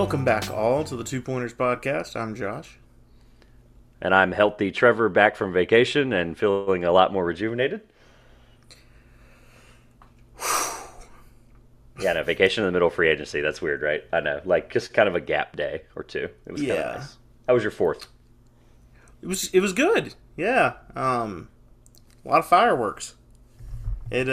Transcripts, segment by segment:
Welcome back, all, to the Two Pointers Podcast. I'm Josh. And I'm healthy Trevor, back from vacation and feeling a lot more rejuvenated. Yeah, no, vacation in the middle of free agency. That's weird, right? I know. Like, just kind of a gap day or two. It was kind of nice. How was your fourth? It was good. Yeah. A lot of fireworks. Is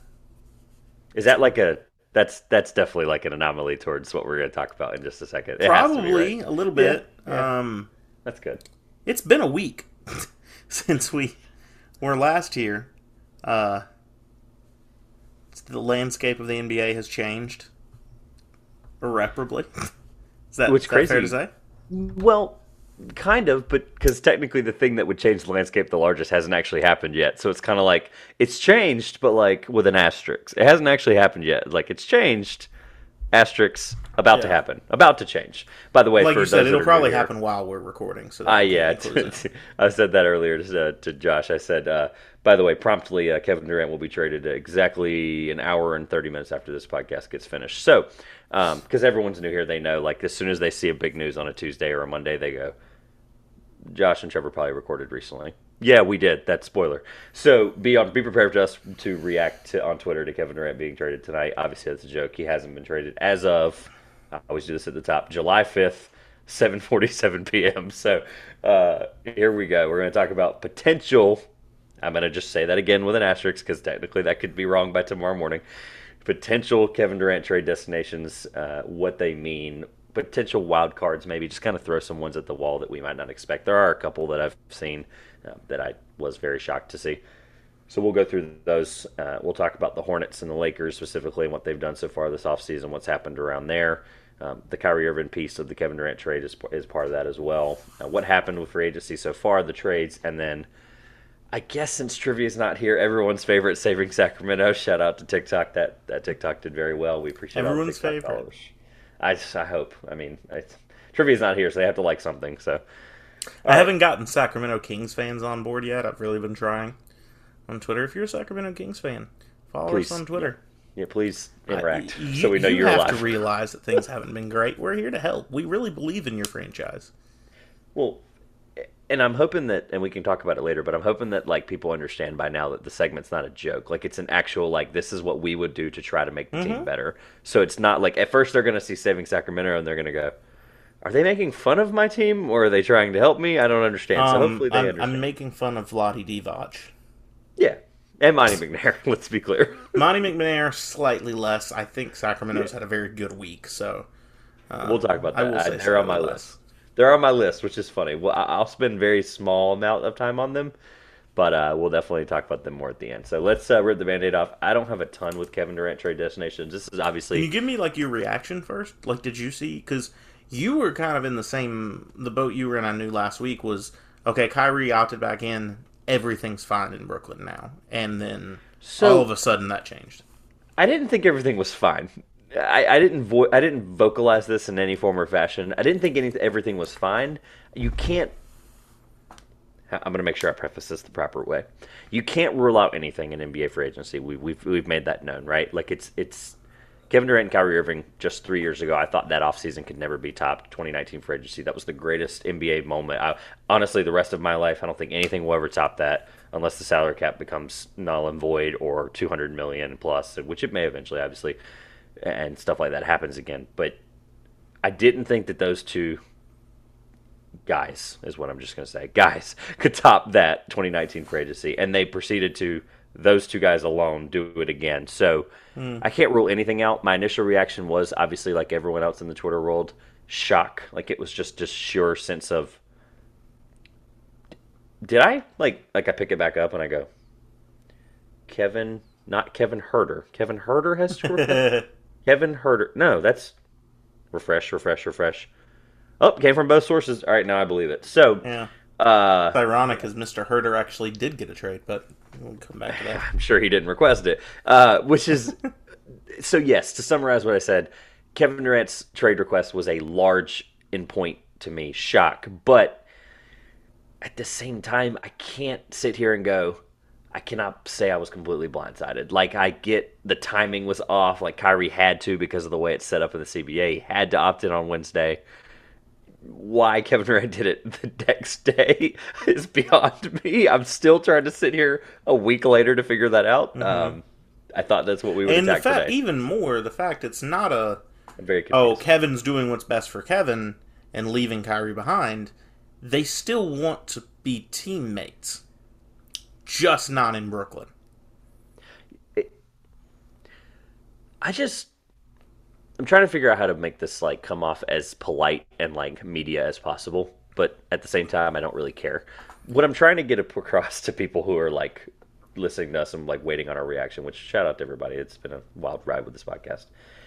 that like a... That's definitely like an anomaly towards what we're going to talk about in just a second. It has to be, Probably right? a little bit. Yeah. That's good. It's been a week since we were last here. The landscape of the NBA has changed irreparably. Is that crazy. Fair to say? Well, kind of, but because technically the thing that would change the landscape the largest hasn't actually happened yet. So it's kind of like it's changed, but like with an asterisk. It hasn't actually happened yet. Like it's changed, asterisk, about to happen, about to change. By the way, like for you said, it'll probably here, happen while we're recording. So yeah, I said that earlier to Josh. I said, by the way, promptly, Kevin Durant will be traded exactly an hour and 30 minutes after this podcast gets finished. So, because everyone's new here, they know, like, as soon as they see a big news on a Tuesday or a Monday, they go, Josh and Trevor probably recorded recently. Yeah, we did. That's spoiler. So be prepared for us to react on Twitter to Kevin Durant being traded tonight. Obviously, that's a joke. He hasn't been traded as of, I always do this at the top, July 5th, 7:47 p.m. So here we go. We're going to talk about potential. I'm going to just say that again with an asterisk because technically that could be wrong by tomorrow morning. Potential Kevin Durant trade destinations, what they mean, potential wild cards, maybe just kind of throw some ones at the wall that we might not expect. There are a couple that I've seen that I was very shocked to see. So we'll go through those. We'll talk about the Hornets and the Lakers specifically and what they've done so far this offseason, what's happened around there. The Kyrie Irving piece of the Kevin Durant trade is part of that as well. What happened with free agency so far, the trades, and then I guess since Trivia's not here, everyone's favorite, Saving Sacramento. Shout out to TikTok. That TikTok did very well. We appreciate everyone's all the TikTok favorite. Followers. I hope. I mean, Trivia's not here, so they have to like something. So I haven't gotten Sacramento Kings fans on board yet. I've really been trying on Twitter. If you're a Sacramento Kings fan, follow us on Twitter. Yeah, please interact so we know you're alive. You alive. have to realize that things haven't been great. We're here to help. We really believe in your franchise. Well, and I'm hoping that, and we can talk about it later, but I'm hoping that like people understand by now that the segment's not a joke. Like it's an actual, like this is what we would do to try to make the team better. So it's not like at first they're going to see Saving Sacramento and they're going to go, are they making fun of my team or are they trying to help me? I don't understand. So hopefully they understand. I'm making fun of Vlade Divac. Yeah. And Monty McNair, let's be clear. Monty McNair, slightly less. I think Sacramento's had a very good week, so... we'll talk about that. They're on my list. less. They're on my list, which is funny. Well, I'll spend very small amount of time on them, but we'll definitely talk about them more at the end. So let's rip the Band-Aid off. I don't have a ton with Kevin Durant trade destinations. This is obviously... Can you give me, like, your reaction first? Like, did you see... Because you were kind of in the boat you were in, I knew last week was, okay, Kyrie opted back in, everything's fine in Brooklyn now. And then all of a sudden that changed. I didn't think everything was fine. I didn't vocalize this in any form or fashion. I didn't think everything was fine. You can't... I'm going to make sure I preface this the proper way. You can't rule out anything in NBA free agency. We've made that known, right? Like it's Kevin Durant and Kyrie Irving just 3 years ago. I thought that offseason could never be topped. 2019 free agency. That was the greatest NBA moment. Honestly, the rest of my life, I don't think anything will ever top that unless the salary cap becomes null and void or 200 million plus, which it may eventually, obviously, and stuff like that happens again. But I didn't think that those two guys, is what I'm just going to say, guys, could top that 2019 free agency. And they proceeded to, those two guys alone, do it again. So I can't rule anything out. My initial reaction was, obviously, like everyone else in the Twitter world, shock. Like it was just sure sense of, did I? Like I pick it back up and I go, Kevin, not Kevin Herter. Kevin Herter has scored? Kevin Herter. No, that's refresh. Oh, came from both sources. All right, now I believe it. So, yeah. It's ironic because Mr. Herter actually did get a trade, but we'll come back to that. I'm sure he didn't request it. Which is, so yes, to summarize what I said, Kevin Durant's trade request was a large, in point to me, shock. But at the same time, I can't sit here and go, I cannot say I was completely blindsided. Like, I get the timing was off. Like, Kyrie had to because of the way it's set up in the CBA. He had to opt in on Wednesday. Why Kevin Durant did it the next day is beyond me. I'm still trying to sit here a week later to figure that out. I thought that's what we would attack today. Even more, the fact it's not I'm very confused. Kevin's doing what's best for Kevin and leaving Kyrie behind. They still want to be teammates, just not in Brooklyn. I'm trying to figure out how to make this like come off as polite and like media as possible, but at the same time, I don't really care. What I'm trying to get across to people who are like listening to us and like waiting on our reaction, which shout out to everybody. It's been a wild ride with this podcast.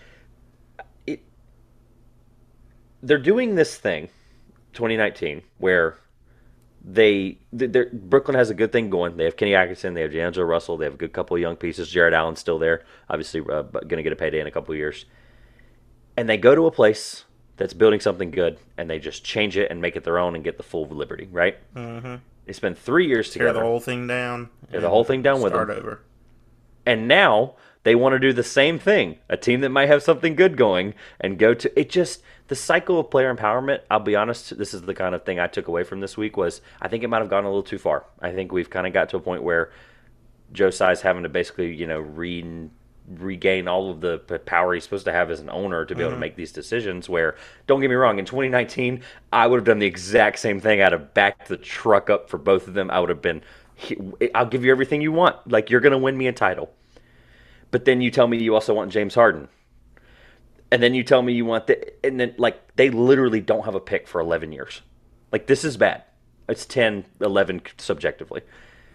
They're doing this thing, 2019, where Brooklyn has a good thing going. They have Kenny Atkinson, they have D'Angelo Russell, they have a good couple of young pieces. Jared Allen's still there, obviously going to get a payday in a couple of years. And they go to a place that's building something good, and they just change it and make it their own and get the full liberty, right? Mm-hmm. They spend 3 years together. Tear the whole thing down. Tear the whole thing down with them. Start over. And now they want to do the same thing. A team that might have something good going and go to it. Just the cycle of player empowerment. I'll be honest. This is the kind of thing I took away from this week. Was I think it might have gone a little too far. I think we've kind of got to a point where Joe Tsai's having to basically, regain all of the power he's supposed to have as an owner to be able to make these decisions. Where, don't get me wrong, in 2019, I would have done the exact same thing. I'd have backed the truck up for both of them. I would have been, I'll give you everything you want. Like, you're going to win me a title. But then you tell me you also want James Harden. And then you tell me you want and then, like, they literally don't have a pick for 11 years. Like, this is bad. It's 10, 11 subjectively.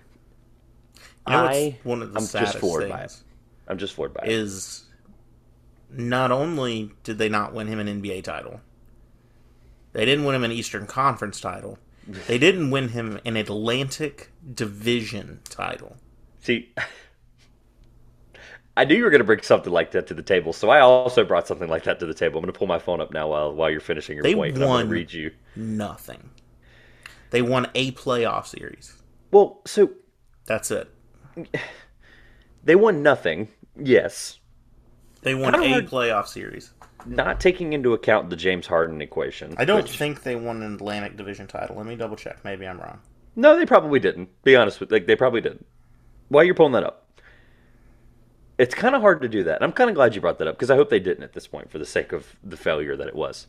One of the saddest just floored things by it. I'm just floored by it. Is not only did they not win him an NBA title, they didn't win him an Eastern Conference title. They didn't win him an Atlantic Division title. See, I knew you were going to bring something like that to the table, so I also brought something like that to the table. I'm going to pull my phone up now while you're finishing your point, and I'm going to read you. Nothing. They won a playoff series. Well, so that's it. They won nothing. Yes. They won a playoff series. Not taking into account the James Harden equation. I don't think they won an Atlantic Division title. Let me double check. Maybe I'm wrong. No, they probably didn't. Be honest with you. Like, they probably didn't. While you're pulling that up, it's kind of hard to do that. And I'm kind of glad you brought that up because I hope they didn't at this point for the sake of the failure that it was.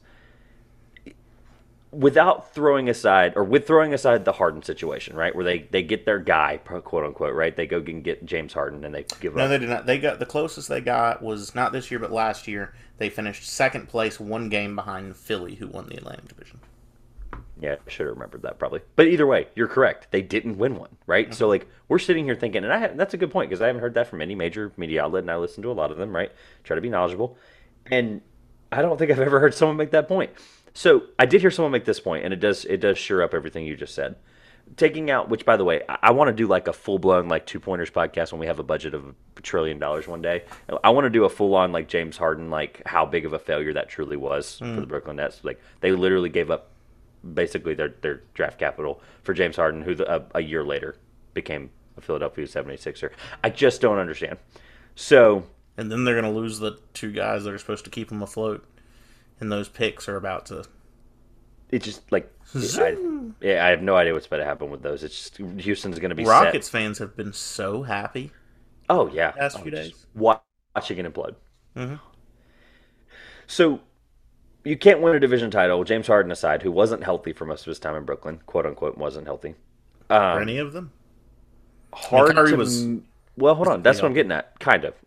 Without throwing aside, or with throwing aside the Harden situation, right, where they get their guy, quote unquote, right? They go and get James Harden and they give up. No, they did not. They got the closest they got was not this year, but last year. They finished second place, one game behind Philly, who won the Atlantic Division. Yeah, I should have remembered that probably. But either way, you're correct. They didn't win one, right? Mm-hmm. So like we're sitting here thinking, and that's a good point because I haven't heard that from any major media outlet, and I listen to a lot of them, right? Try to be knowledgeable, and I don't think I've ever heard someone make that point. So I did hear someone make this point, and it does sure up everything you just said. Taking out, which by the way, I want to do like a full blown like 2-pointers podcast when we have a budget of $1 trillion one day. I want to do a full on like James Harden, like how big of a failure that truly was for the Brooklyn Nets. Like they literally gave up basically their draft capital for James Harden, who a year later became a Philadelphia 76er. I just don't understand. So, and then they're going to lose the two guys that are supposed to keep them afloat. And those picks are about to... It's just like... I have no idea what's about to happen with those. It's just... Houston's going to be Rockets set. fans have been so happy. Oh, yeah. The past few days. Watching it implode. Mm-hmm. So, you can't win a division title, James Harden aside, who wasn't healthy for most of his time in Brooklyn. Quote, unquote, wasn't healthy. For any of them? Hard to... Well, hold on. That's what I'm getting at. Kind of.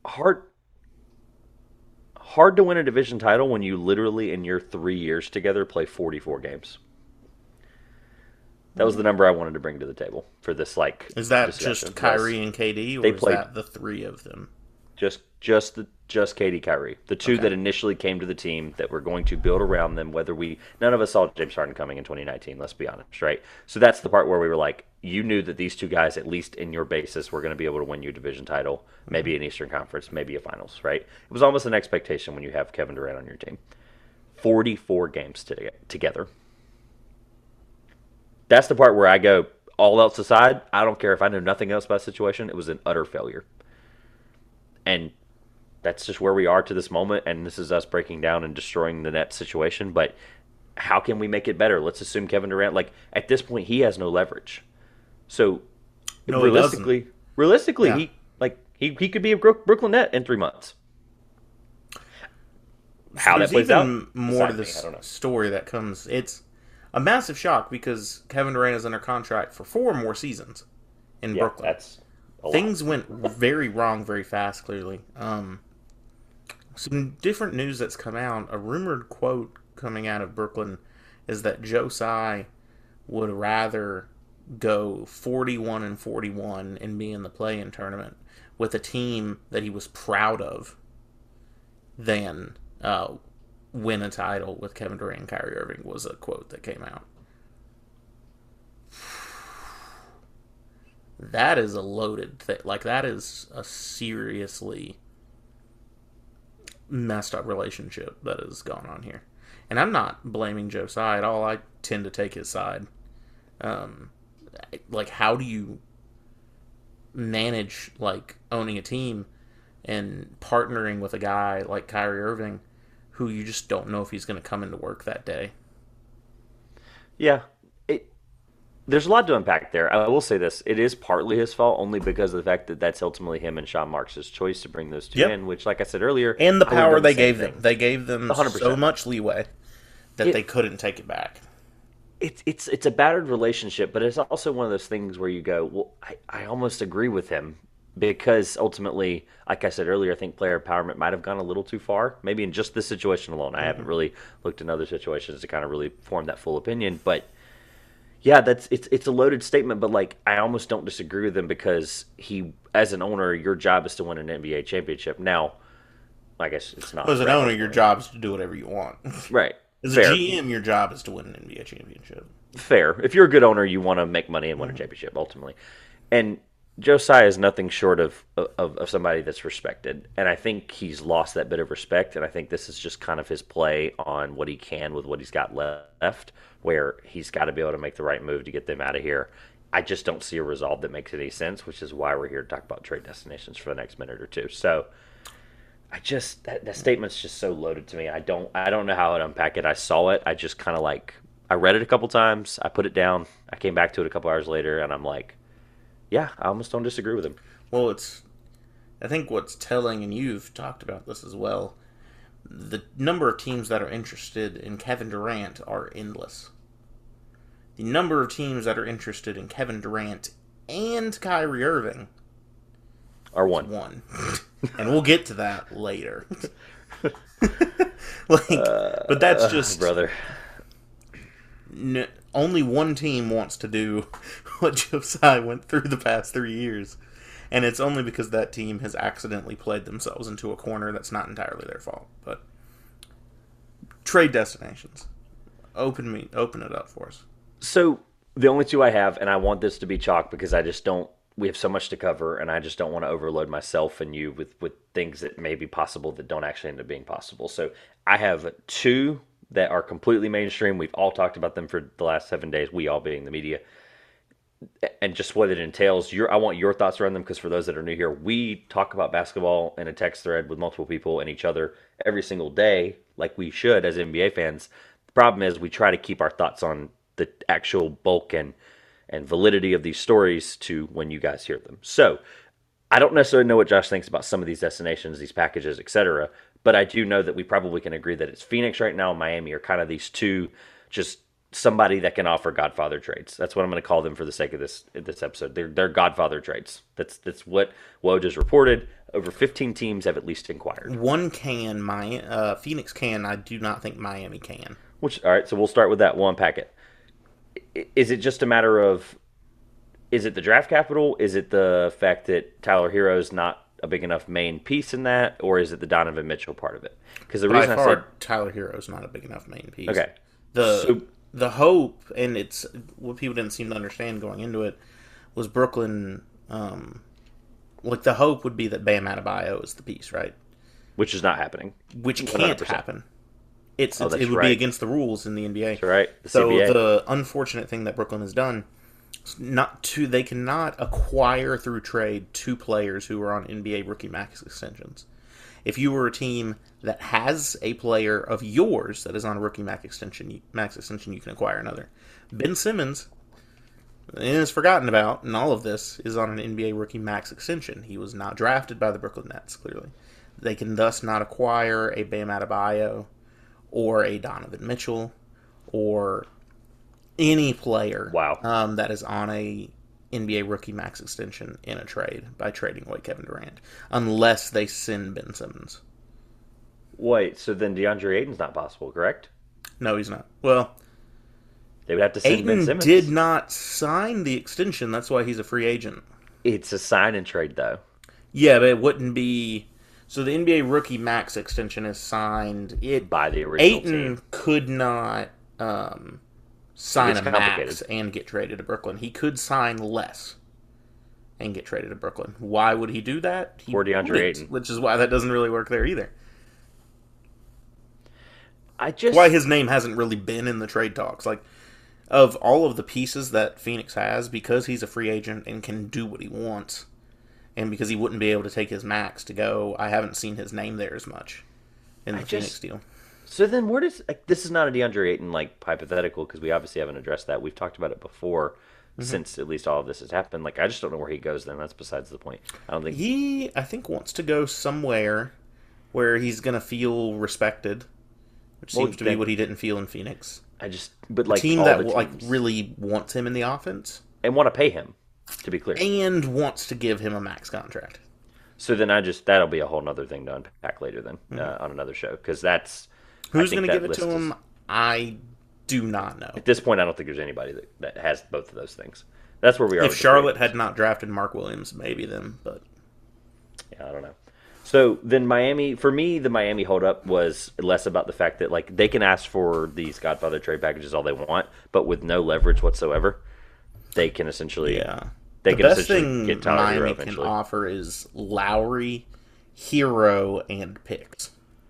Hard to win a division title when you literally, in your 3 years together, play 44 games. That was the number I wanted to bring to the table for this, like... Is that just Kyrie and KD, or is that the three of them? Just KD, Kyrie. The two that initially came to the team that were going to build around them, none of us saw James Harden coming in 2019, let's be honest, right? So that's the part where we were like, you knew that these two guys, at least in your basis, were going to be able to win you a division title, maybe an Eastern Conference, maybe a Finals, right? It was almost an expectation when you have Kevin Durant on your team. 44 games together. That's the part where I go, all else aside, I don't care if I know nothing else about the situation. It was an utter failure. And that's just where we are to this moment. And this is us breaking down and destroying the Nets situation. But how can we make it better? Let's assume Kevin Durant, like at this point, he has no leverage. So No, realistically, Yeah. he could be a Brooklyn Net in 3 months. How There's that plays even out, more to beside me, this I don't know. story that comes. It's a massive shock because Kevin Durant is under contract for 4 more seasons in Yeah, Brooklyn. that's a lot. Things went very wrong very fast, clearly. Some different news that's come out. A rumored quote coming out of Brooklyn is that Joe Tsai would rather go 41-41 and be in the play-in tournament with a team that he was proud of than win a title with Kevin Durant and Kyrie Irving, was a quote that came out. That is a loaded thing. Like, that is a seriously messed up relationship that is going on here. And I'm not blaming Joe Tsai at all. I tend to take his side. Like, how do you manage, like, owning a team and partnering with a guy like Kyrie Irving who you just don't know if he's going to come into work that day? Yeah, there's a lot to unpack there. I will say this: it is partly his fault, only because of the fact that that's ultimately him and Sean Marks' choice to bring those two Yep. in. Which, like I said earlier, And the I would've power done the they same gave thing. them. They gave them 100%. so much leeway that they couldn't take it back. It's a battered relationship, but it's also one of those things where you go, well, I almost agree with him because ultimately, like I said earlier, I think player empowerment might have gone a little too far. Maybe in just this situation alone. I haven't really looked in other situations to kind of really form that full opinion, but yeah, it's a loaded statement. But like, I almost don't disagree with him because as an owner, your job is to win an NBA championship. Now, I guess it's not. As an owner, your job is to do whatever you want. Right. As Fair. a GM, your job is to win an NBA championship. Fair. If you're a good owner, you want to make money and win a championship ultimately. And Joe Tsai is nothing short of somebody that's respected, and I think he's lost that bit of respect. And I think this is just kind of his play on what he can with what he's got left, where he's got to be able to make the right move to get them out of here. I just don't see a resolve that makes any sense, which is why we're here to talk about trade destinations for the next minute or two. So that statement's just so loaded to me. I don't know how to unpack it. I saw it. I just kind of I read it a couple times. I put it down. I came back to it a couple hours later, and I'm like, yeah, I almost don't disagree with him. Well, I think what's telling, and you've talked about this as well, the number of teams that are interested in Kevin Durant are endless. The number of teams that are interested in Kevin Durant and Kyrie Irving Or is one. one. And we'll get to that later. But that's just... brother. Only one team wants to do what Joe Tsai went through the past 3 years. And it's only because that team has accidentally played themselves into a corner that's not entirely their fault. But trade destinations. Open it up for us. So the only two I have, and I want this to be chalk because I just don't. We have so much to cover, and I just don't want to overload myself and you with things that may be possible that don't actually end up being possible. So I have two that are completely mainstream. We've all talked about them for the last 7 days, we all being the media, and just what it entails. I want your thoughts around them because for those that are new here, we talk about basketball in a text thread with multiple people and each other every single day, like we should as NBA fans. The problem is we try to keep our thoughts on the actual bulk and validity of these stories to when you guys hear them. So I don't necessarily know what Josh thinks about some of these destinations, these packages, etc. But I do know that we probably can agree that it's Phoenix right now and Miami are kind of these two, just somebody that can offer Godfather trades. That's what I'm going to call them for the sake of this episode. They're Godfather trades. That's what Woj has reported. Over 15 teams have at least inquired. One can, Phoenix can. I do not think Miami can. All right, so we'll start with that one packet. Is it just a matter of, is it the draft capital? Is it the fact that Tyler Hero's not a big enough main piece in that? Or is it the Donovan Mitchell part of it? Because the reason I said Tyler Hero's not a big enough main piece. Okay. The hope, and it's what people didn't seem to understand going into it, was Brooklyn. The hope would be that Bam Adebayo is the piece, right? Which is not happening. Which can't 100%. happen. It would right. be against the rules in the NBA. That's right. The So CBA. the unfortunate thing that Brooklyn has done They cannot acquire through trade two players who are on NBA rookie max extensions. If you were a team that has a player of yours that is on a rookie max extension, you can acquire another. Ben Simmons is forgotten about, and all of this is on an NBA rookie max extension. He was not drafted by the Brooklyn Nets, clearly. They can thus not acquire a Bam Adebayo or a Donovan Mitchell or any player that is on a NBA rookie max extension in a trade by trading away Kevin Durant, unless they send Ben Simmons. Wait, so then DeAndre Ayton's not possible, correct? No, he's not. Well, they would have to send Ayton Ben Simmons. Did not sign the extension. That's why he's a free agent. It's a sign and trade, though. Yeah, but it wouldn't be. So the NBA rookie max extension is signed. By the original Ayton team. Could not sign a max and get traded to Brooklyn. He could sign less and get traded to Brooklyn. Why would he do that? For DeAndre Ayton. Which is why that doesn't really work there either. Why his name hasn't really been in the trade talks. Like, of all of the pieces that Phoenix has, because he's a free agent and can do what he wants, and because he wouldn't be able to take his max to go, I haven't seen his name there as much in the Phoenix deal. So then where does... this is not a DeAndre Ayton, hypothetical, because we obviously haven't addressed that. We've talked about it before, since at least all of this has happened. I just don't know where he goes then. That's besides the point. I don't think... He, I think, wants to go somewhere where he's going to feel respected, which seems to be what he didn't feel in Phoenix. A team that really wants him in the offense. And want to pay him, to be clear. And wants to give him a max contract. So then that'll be a whole other thing to unpack later then, on another show, because that's... Who's going to give it to him? I do not know. At this point, I don't think there's anybody that has both of those things. That's where we are. If Charlotte had not drafted Mark Williams, maybe then, but... Yeah, I don't know. So then Miami, for me, the Miami holdup was less about the fact that they can ask for these Godfather trade packages all they want, but with no leverage whatsoever, they can essentially the best thing Miami can offer is Lowry, Hero, and picks,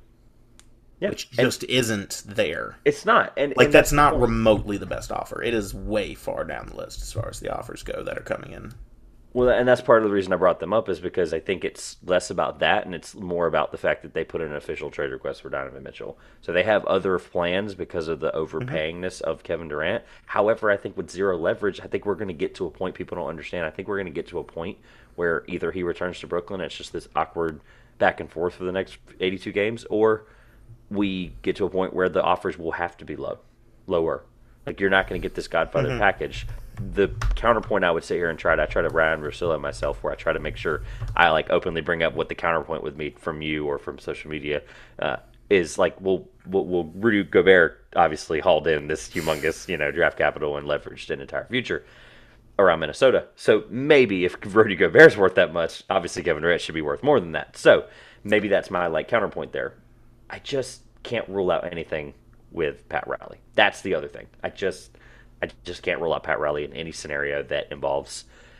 which just isn't there. It's not, and that's not remotely the best offer. It is way far down the list as far as the offers go that are coming in. Well, and that's part of the reason I brought them up is because I think it's less about that and it's more about the fact that they put in an official trade request for Donovan Mitchell. So they have other plans because of the overpayingness of Kevin Durant. However, I think with zero leverage, I think we're going to get to a point people don't understand. I think we're going to get to a point where either he returns to Brooklyn, it's just this awkward back and forth for the next 82 games, or we get to a point where the offers will have to be lower. You're not going to get this Godfather package. The counterpoint I would sit here and I try to Ryan Russillo myself, where I try to make sure I openly bring up what the counterpoint with me from you or from social media is will Rudy Gobert obviously hauled in this humongous draft capital and leveraged an entire future around Minnesota. So maybe if Rudy Gobert's worth that much, obviously Kevin Durant should be worth more than that. So maybe that's my counterpoint there. I just can't rule out anything with Pat Riley. That's the other thing. I just can't rule out Pat Riley in any scenario that involves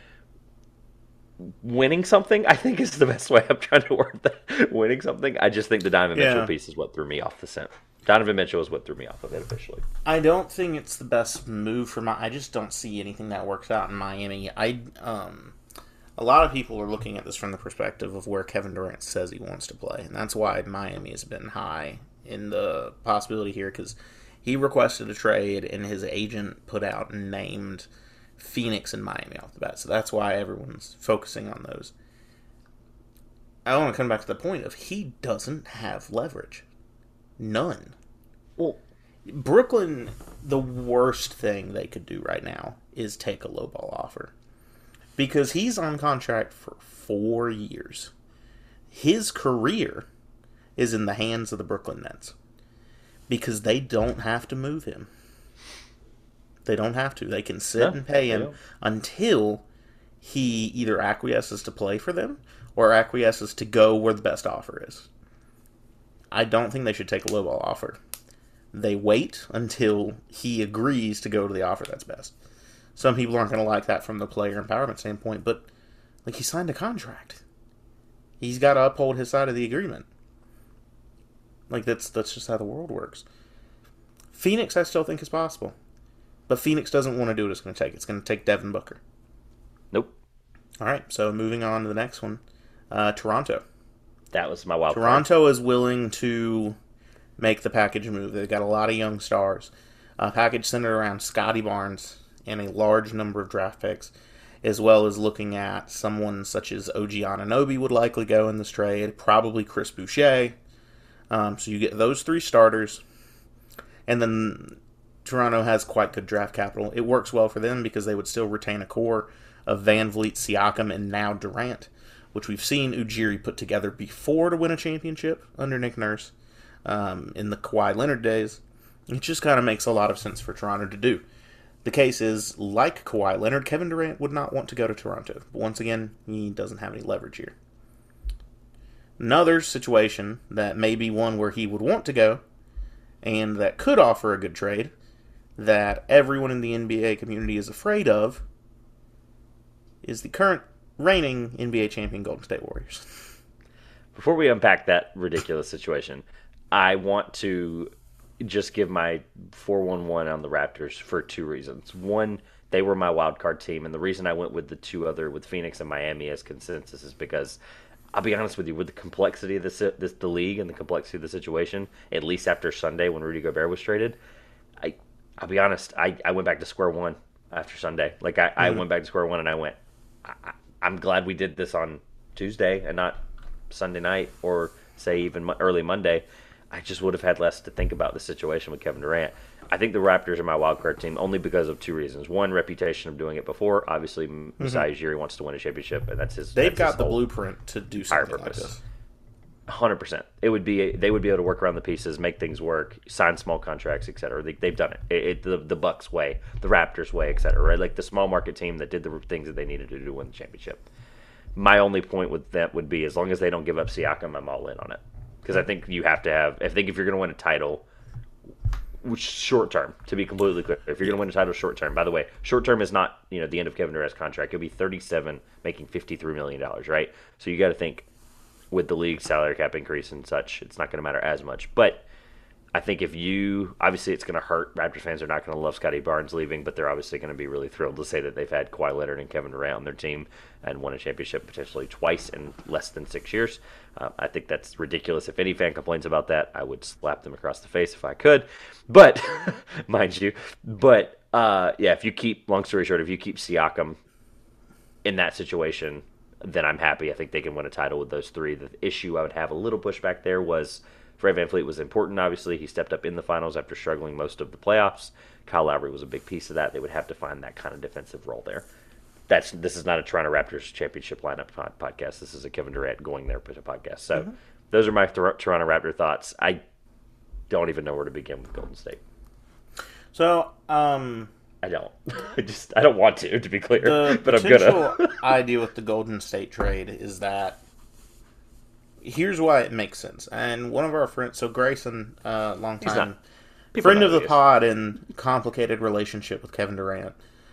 winning something, I think is the best way I'm trying to word that. Winning something. I just think the Donovan Mitchell piece is what threw me off the scent. Donovan Mitchell is what threw me off of it officially. I don't think it's the best move for I just don't see anything that works out in Miami. A lot of people are looking at this from the perspective of where Kevin Durant says he wants to play, and that's why Miami has been high in the possibility here, because he requested a trade and his agent put out and named Phoenix and Miami off the bat. So that's why everyone's focusing on those. I want to come back to the point of he doesn't have leverage. None. Well, Brooklyn, the worst thing they could do right now is take a lowball offer. Because he's on contract for 4 years. His career is in the hands of the Brooklyn Nets. Because they don't have to move him. They don't have to. They can sit and pay him until he either acquiesces to play for them or acquiesces to go where the best offer is. I don't think they should take a lowball offer. They wait until he agrees to go to the offer that's best. Some people aren't going to like that from the player empowerment standpoint, but he signed a contract. He's got to uphold his side of the agreement. That's just how the world works. Phoenix, I still think is possible. But Phoenix doesn't want to do what it's going to take. It's going to take Devin Booker. Nope. All right, so moving on to the next one. Toronto. That was my wild card. Toronto is willing to make the package move. They've got a lot of young stars. A package centered around Scotty Barnes and a large number of draft picks, as well as looking at someone such as OG Anunoby would likely go in this trade, probably Chris Boucher. So you get those 3 starters, and then Toronto has quite good draft capital. It works well for them because they would still retain a core of Van Vliet, Siakam, and now Durant, which we've seen Ujiri put together before to win a championship under Nick Nurse in the Kawhi Leonard days. It just kind of makes a lot of sense for Toronto to do. The case is, like Kawhi Leonard, Kevin Durant would not want to go to Toronto. But once again, he doesn't have any leverage here. Another situation that may be one where he would want to go, and that could offer a good trade, that everyone in the NBA community is afraid of, is the current reigning NBA champion Golden State Warriors. Before we unpack that ridiculous situation, I want to just give my 411 on the Raptors for 2 reasons. One, they were my wild card team, and the reason I went with the 2 other, with Phoenix and Miami as consensus, is because I'll be honest with you, with the complexity of the league and the complexity of the situation, at least after Sunday when Rudy Gobert was traded, I'll be honest, I went back to square one after Sunday. Like I went back to square one and I went, I'm glad we did this on Tuesday and not Sunday night or say even early Monday. I just would have had less to think about the situation with Kevin Durant. I think the Raptors are my wildcard team only because of 2 reasons. One, reputation of doing it before. Obviously, Masai Ujiri wants to win a championship, and that's his. They've got the blueprint to do something like this. 100%. They would be able to work around the pieces, make things work, sign small contracts, etc. They've done it. The Bucks way, the Raptors way, etc. Right, like the small market team that did the things that they needed to do to win the championship. My only point with that would be, as long as they don't give up Siakam, I'm all in on it. Because I think you have to have. I think if you're going to win a title, which short term, to be completely clear, if you're going to win a title short term, by the way, short term is not the end of Kevin Durant's contract. He'll be 37, making $53 million, right? So you got to think with the league salary cap increase and such, it's not going to matter as much. But I think obviously it's going to hurt. Raptors fans are not going to love Scotty Barnes leaving, but they're obviously going to be really thrilled to say that they've had Kawhi Leonard and Kevin Durant on their team and won a championship potentially twice in less than 6 years. I think that's ridiculous. If any fan complains about that, I would slap them across the face if I could. But, mind you, if you keep, long story short, if you keep Siakam in that situation, then I'm happy. I think they can win a title with those 3. The issue I would have a little pushback there was Fred VanVleet was important, obviously. He stepped up in the finals after struggling most of the playoffs. Kyle Lowry was a big piece of that. They would have to find that kind of defensive role there. This is not a Toronto Raptors championship lineup podcast. This is a Kevin Durant going there podcast. So those are my Toronto Raptor thoughts. I don't even know where to begin with Golden State. So, I don't. I don't want to be clear. But I'm gonna. The potential idea with the Golden State trade is that here's why it makes sense. And one of our friends, so Grayson, longtime friend of the pod and complicated relationship with Kevin Durant,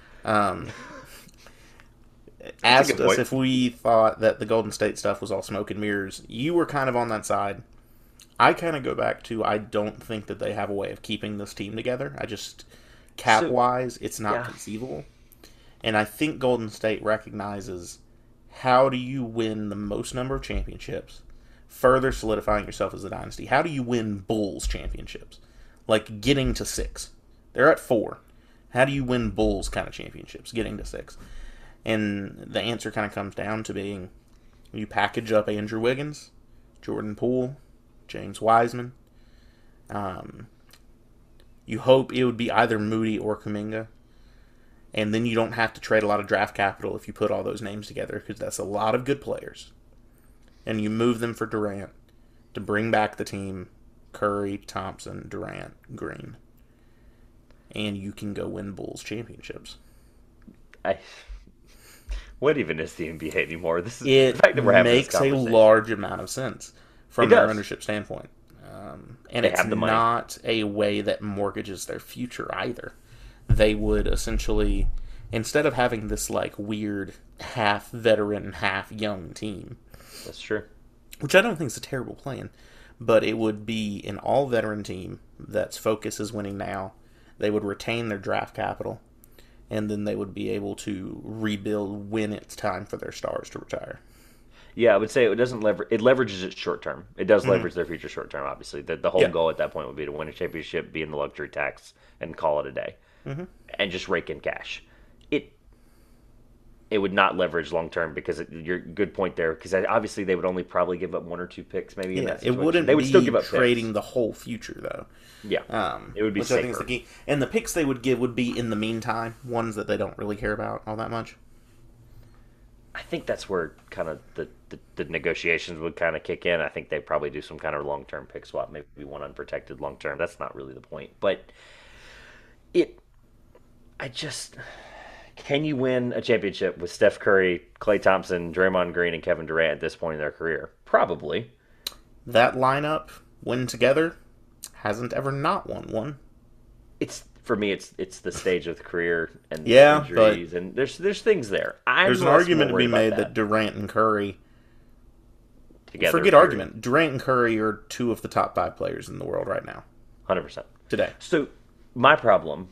asked us if we thought that the Golden State stuff was all smoke and mirrors. You were kind of on that side. I kind of go back to, I don't think that they have a way of keeping this team together. I just, cap-wise, it's not conceivable. And I think Golden State recognizes, how do you win the most number of championships, further solidifying yourself as a dynasty? How do you win Bulls championships? Like, getting to 6. They're at 4. How do you win Bulls kind of championships, getting to 6? And the answer kind of comes down to being, you package up Andrew Wiggins, Jordan Poole, James Wiseman. You hope it would be either Moody or Kuminga. And then you don't have to trade a lot of draft capital if you put all those names together, because that's a lot of good players. And you move them for Durant to bring back the team, Curry, Thompson, Durant, Green. And you can go win Bulls championships. What even is the NBA anymore? This is it the fact that we're having makes a large amount of sense from their ownership standpoint. And it's not a way that mortgages their future either. They would essentially, instead of having this like weird half veteran, half young team. That's true. Which I don't think is a terrible plan. But it would be an all veteran team that's focus is winning now. they would retain their draft capital, and then they would be able to rebuild when it's time for their stars to retire. Yeah, I would say it doesn't leverage. It leverages it short term. It does leverage their future short term. Obviously, the whole goal at that point would be to win a championship, be in the luxury tax, and call it a day, and just rake in cash. It would not leverage long term because you're good point there. Because obviously they would only probably give up 1 or 2 picks, maybe. In that it wouldn't. They would still give up trading picks. The whole future, though. Yeah, it would be which safer. I think is the key. And the picks they would give would be in the meantime ones that they don't really care about all that much. I think that's where kind of the negotiations would kind of kick in. I think they probably do some kind of long term pick swap, maybe one unprotected long term. That's not really the point, but can you win a championship with Steph Curry, Klay Thompson, Draymond Green, and Kevin Durant at this point in their career? Probably. That lineup, when together, hasn't ever not won one. For me, it's the stage of the career and the injuries, and there's things there. There's an argument to be made that Durant and Curry together. Forget argument. Durant and Curry are 2 of the top 5 players in the world right now. 100% today. So my problem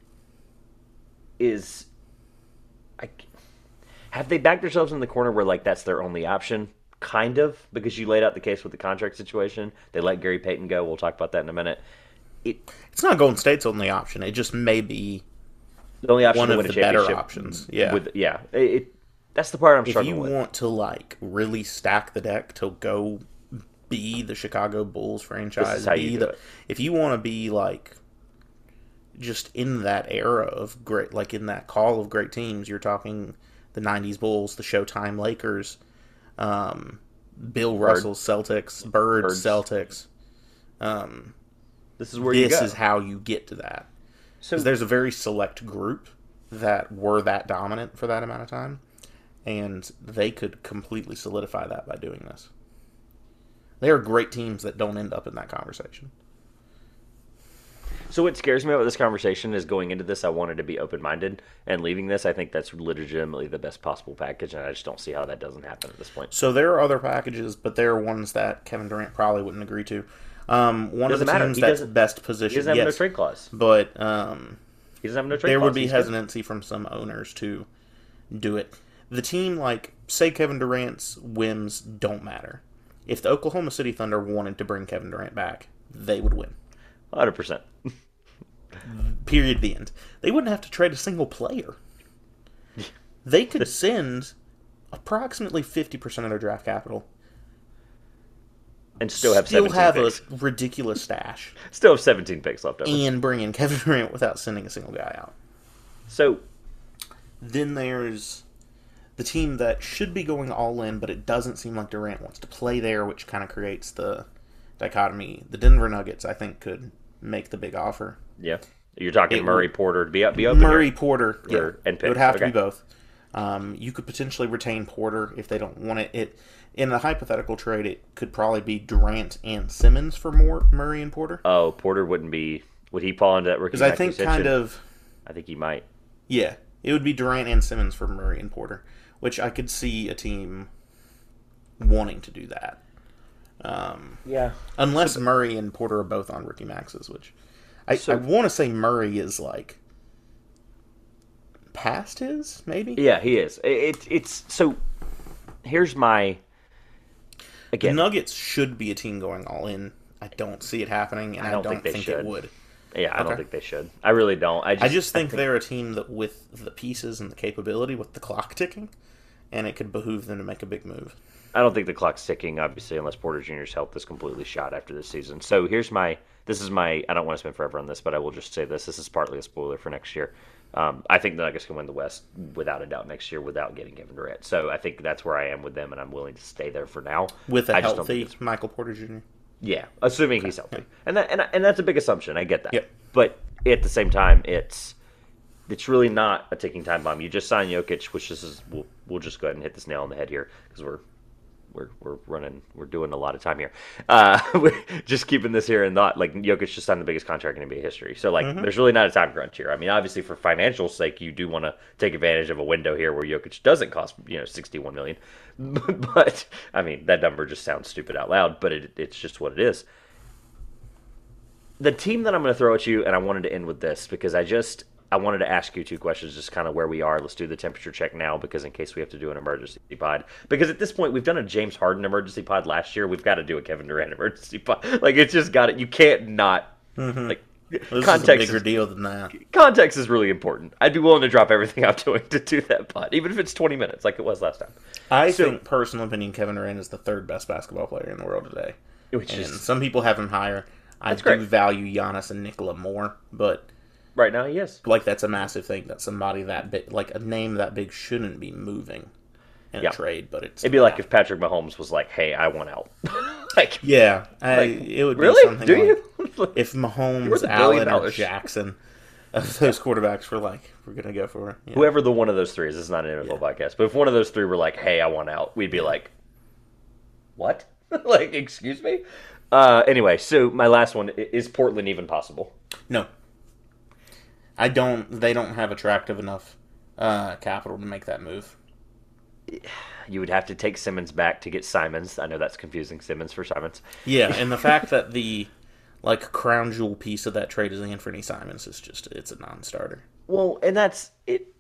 is, have they backed themselves in the corner where like that's their only option? Kind of, because you laid out the case with the contract situation. They let Gary Payton go. We'll talk about that in a minute. It's not Golden State's only option. It just may be the only option one to of win the a championship. Better options. Yeah, that's the part I'm struggling with. If you want to like really stack the deck to go be the Chicago Bulls franchise, this is how you do it. If you want to be like just in that era of great, like in that call of great teams, you're talking the '90s Bulls, the Showtime Lakers, Bill Russell's Celtics, Bird's Celtics. This is where you go. This is how you get to that. So there's a very select group that were that dominant for that amount of time, and they could completely solidify that by doing this. There are great teams that don't end up in that conversation. So what scares me about this conversation is going into this, I wanted to be open-minded, and leaving this, I think that's legitimately the best possible package, and I just don't see how that doesn't happen at this point. So there are other packages, but there are ones that Kevin Durant probably wouldn't agree to. One of the teams that's best positioned. He doesn't have no trade clause. But he doesn't have no trade clause. There would be hesitancy from some owners to do it. The team, like, say Kevin Durant's whims don't matter. If the Oklahoma City Thunder wanted to bring Kevin Durant back, they would win. 100%. Period. The end. They wouldn't have to trade a single player. They could send approximately 50% of their draft capital. And still have a ridiculous stash. Still have 17 picks left over. And bring in Kevin Durant without sending a single guy out. So then there's the team that should be going all in, but it doesn't seem like Durant wants to play there, which kind of creates the dichotomy. The Denver Nuggets, I think, could make the big offer. Yeah. You're talking Murray, Porter to be open Murray, here? Porter, yeah. And Pitt. It would have to be both. You could potentially retain Porter if they don't want it. In a hypothetical trade, it could probably be Durant and Simmons for more Murray and Porter. Oh, Porter wouldn't be... Would he fall into that rookie? Because I think I think he might. Yeah. It would be Durant and Simmons for Murray and Porter, which I could see a team wanting to do that. Yeah. Unless Murray and Porter are both on rookie maxes, which... I want to say Murray is like... past his, maybe? Yeah, he is. It's so... Here's my... Again, the Nuggets should be a team going all in. I don't see it happening, and I don't think it would. Yeah, I don't think they should. I really don't. I just think they're a team that with the pieces and the capability, with the clock ticking, and it could behoove them to make a big move. I don't think the clock's ticking, obviously, unless Porter Jr.'s health is completely shot after this season. So here's my... This is my... I don't want to spend forever on this, but I will just say this. This is partly a spoiler for next year. I think the Nuggets can win the West without a doubt next year without getting Kevin Durant. So I think that's where I am with them, and I'm willing to stay there for now. With a healthy Michael Porter Jr.? Yeah, assuming he's healthy. Yeah. And that's a big assumption. I get that. Yep. But at the same time, it's really not a ticking time bomb. You just signed Jokic, which is we'll just go ahead and hit this nail on the head here because we're doing a lot of time here. We're just keeping this here in thought. Like Jokic just signed the biggest contract in NBA history, so there's really not a time crunch here. I mean, obviously for financial sake, you do want to take advantage of a window here where Jokic doesn't cost $61 million. But I mean, that number just sounds stupid out loud, but it's just what it is. the team that I'm going to throw at you, and I wanted to end with this because I wanted to ask you two questions, just kind of where we are. Let's do the temperature check now, because in case we have to do an emergency pod. Because at this point, we've done a James Harden emergency pod last year. We've got to do a Kevin Durant emergency pod. Like, it's just got it. You can't not. Like, This context is a bigger deal than that. Context is really important. I'd be willing to drop everything I'm doing to do that pod, even if it's 20 minutes, like it was last time. I think, personal opinion, Kevin Durant is the third best basketball player in the world today. Some people have him higher. I do value Giannis and Nikola more, but right now he is. Like, that's a massive thing that somebody that big, like a name that big, shouldn't be moving in a trade. But it'd be like if Patrick Mahomes was like, "Hey, I want out." Like, yeah, it would really? Be something. Do you? If Mahomes, Allen, or Jackson, those quarterbacks were like, "We're gonna go for it." Yeah. Whoever the one of those three is. This is not an NFL podcast, but if one of those three were like, "Hey, I want out," we'd be like, "What?" Like, excuse me. Anyway, so my last one is Portland even possible? No, I don't. They don't have attractive enough capital to make that move. You would have to take Simmons back to get Simons. I know that's confusing, Simmons for Simons. Yeah, and the fact that the crown jewel piece of that trade is Anthony Simons is just, it's a non-starter. Well, and that's it.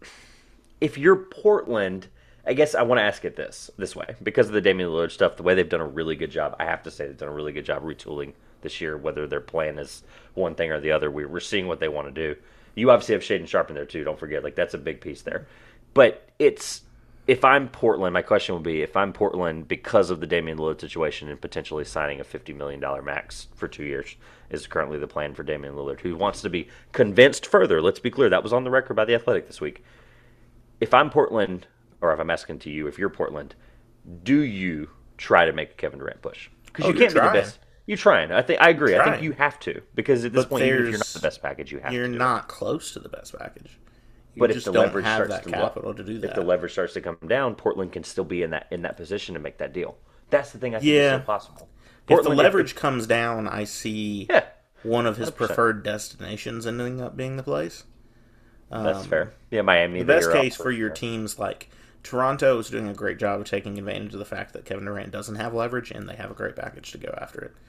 If you're Portland, I guess I want to ask it this way. Because of the Damian Lillard stuff, the way they've done a really good job, I have to say they've done a really good job retooling this year, whether their plan is one thing or the other. We're seeing what they want to do. You obviously have Shaden Sharp in there too, don't forget. Like, that's a big piece there. But if I'm Portland, my question would be, if I'm Portland, because of the Damian Lillard situation and potentially signing a $50 million max for 2 years, is currently the plan for Damian Lillard, who wants to be convinced further. Let's be clear, that was on the record by The Athletic this week. If I'm Portland, or if I'm asking to you, if you're Portland, do you try to make a Kevin Durant push? Because you can't be the best. You're trying. I agree. I think you have to. Because at this point, even if you're not the best package, you have to. You're not close to the best package. But if the leverage starts to do that. If the leverage starts to come down, Portland can still be in that position to make that deal. That's the thing I think is so possible. Portland, if the leverage comes down, I see one of his 100%. Preferred destinations ending up being the place. That's fair. Yeah, Miami. The best case for your teams, like Toronto, is doing a great job of taking advantage of the fact that Kevin Durant doesn't have leverage, and they have a great package to go after it.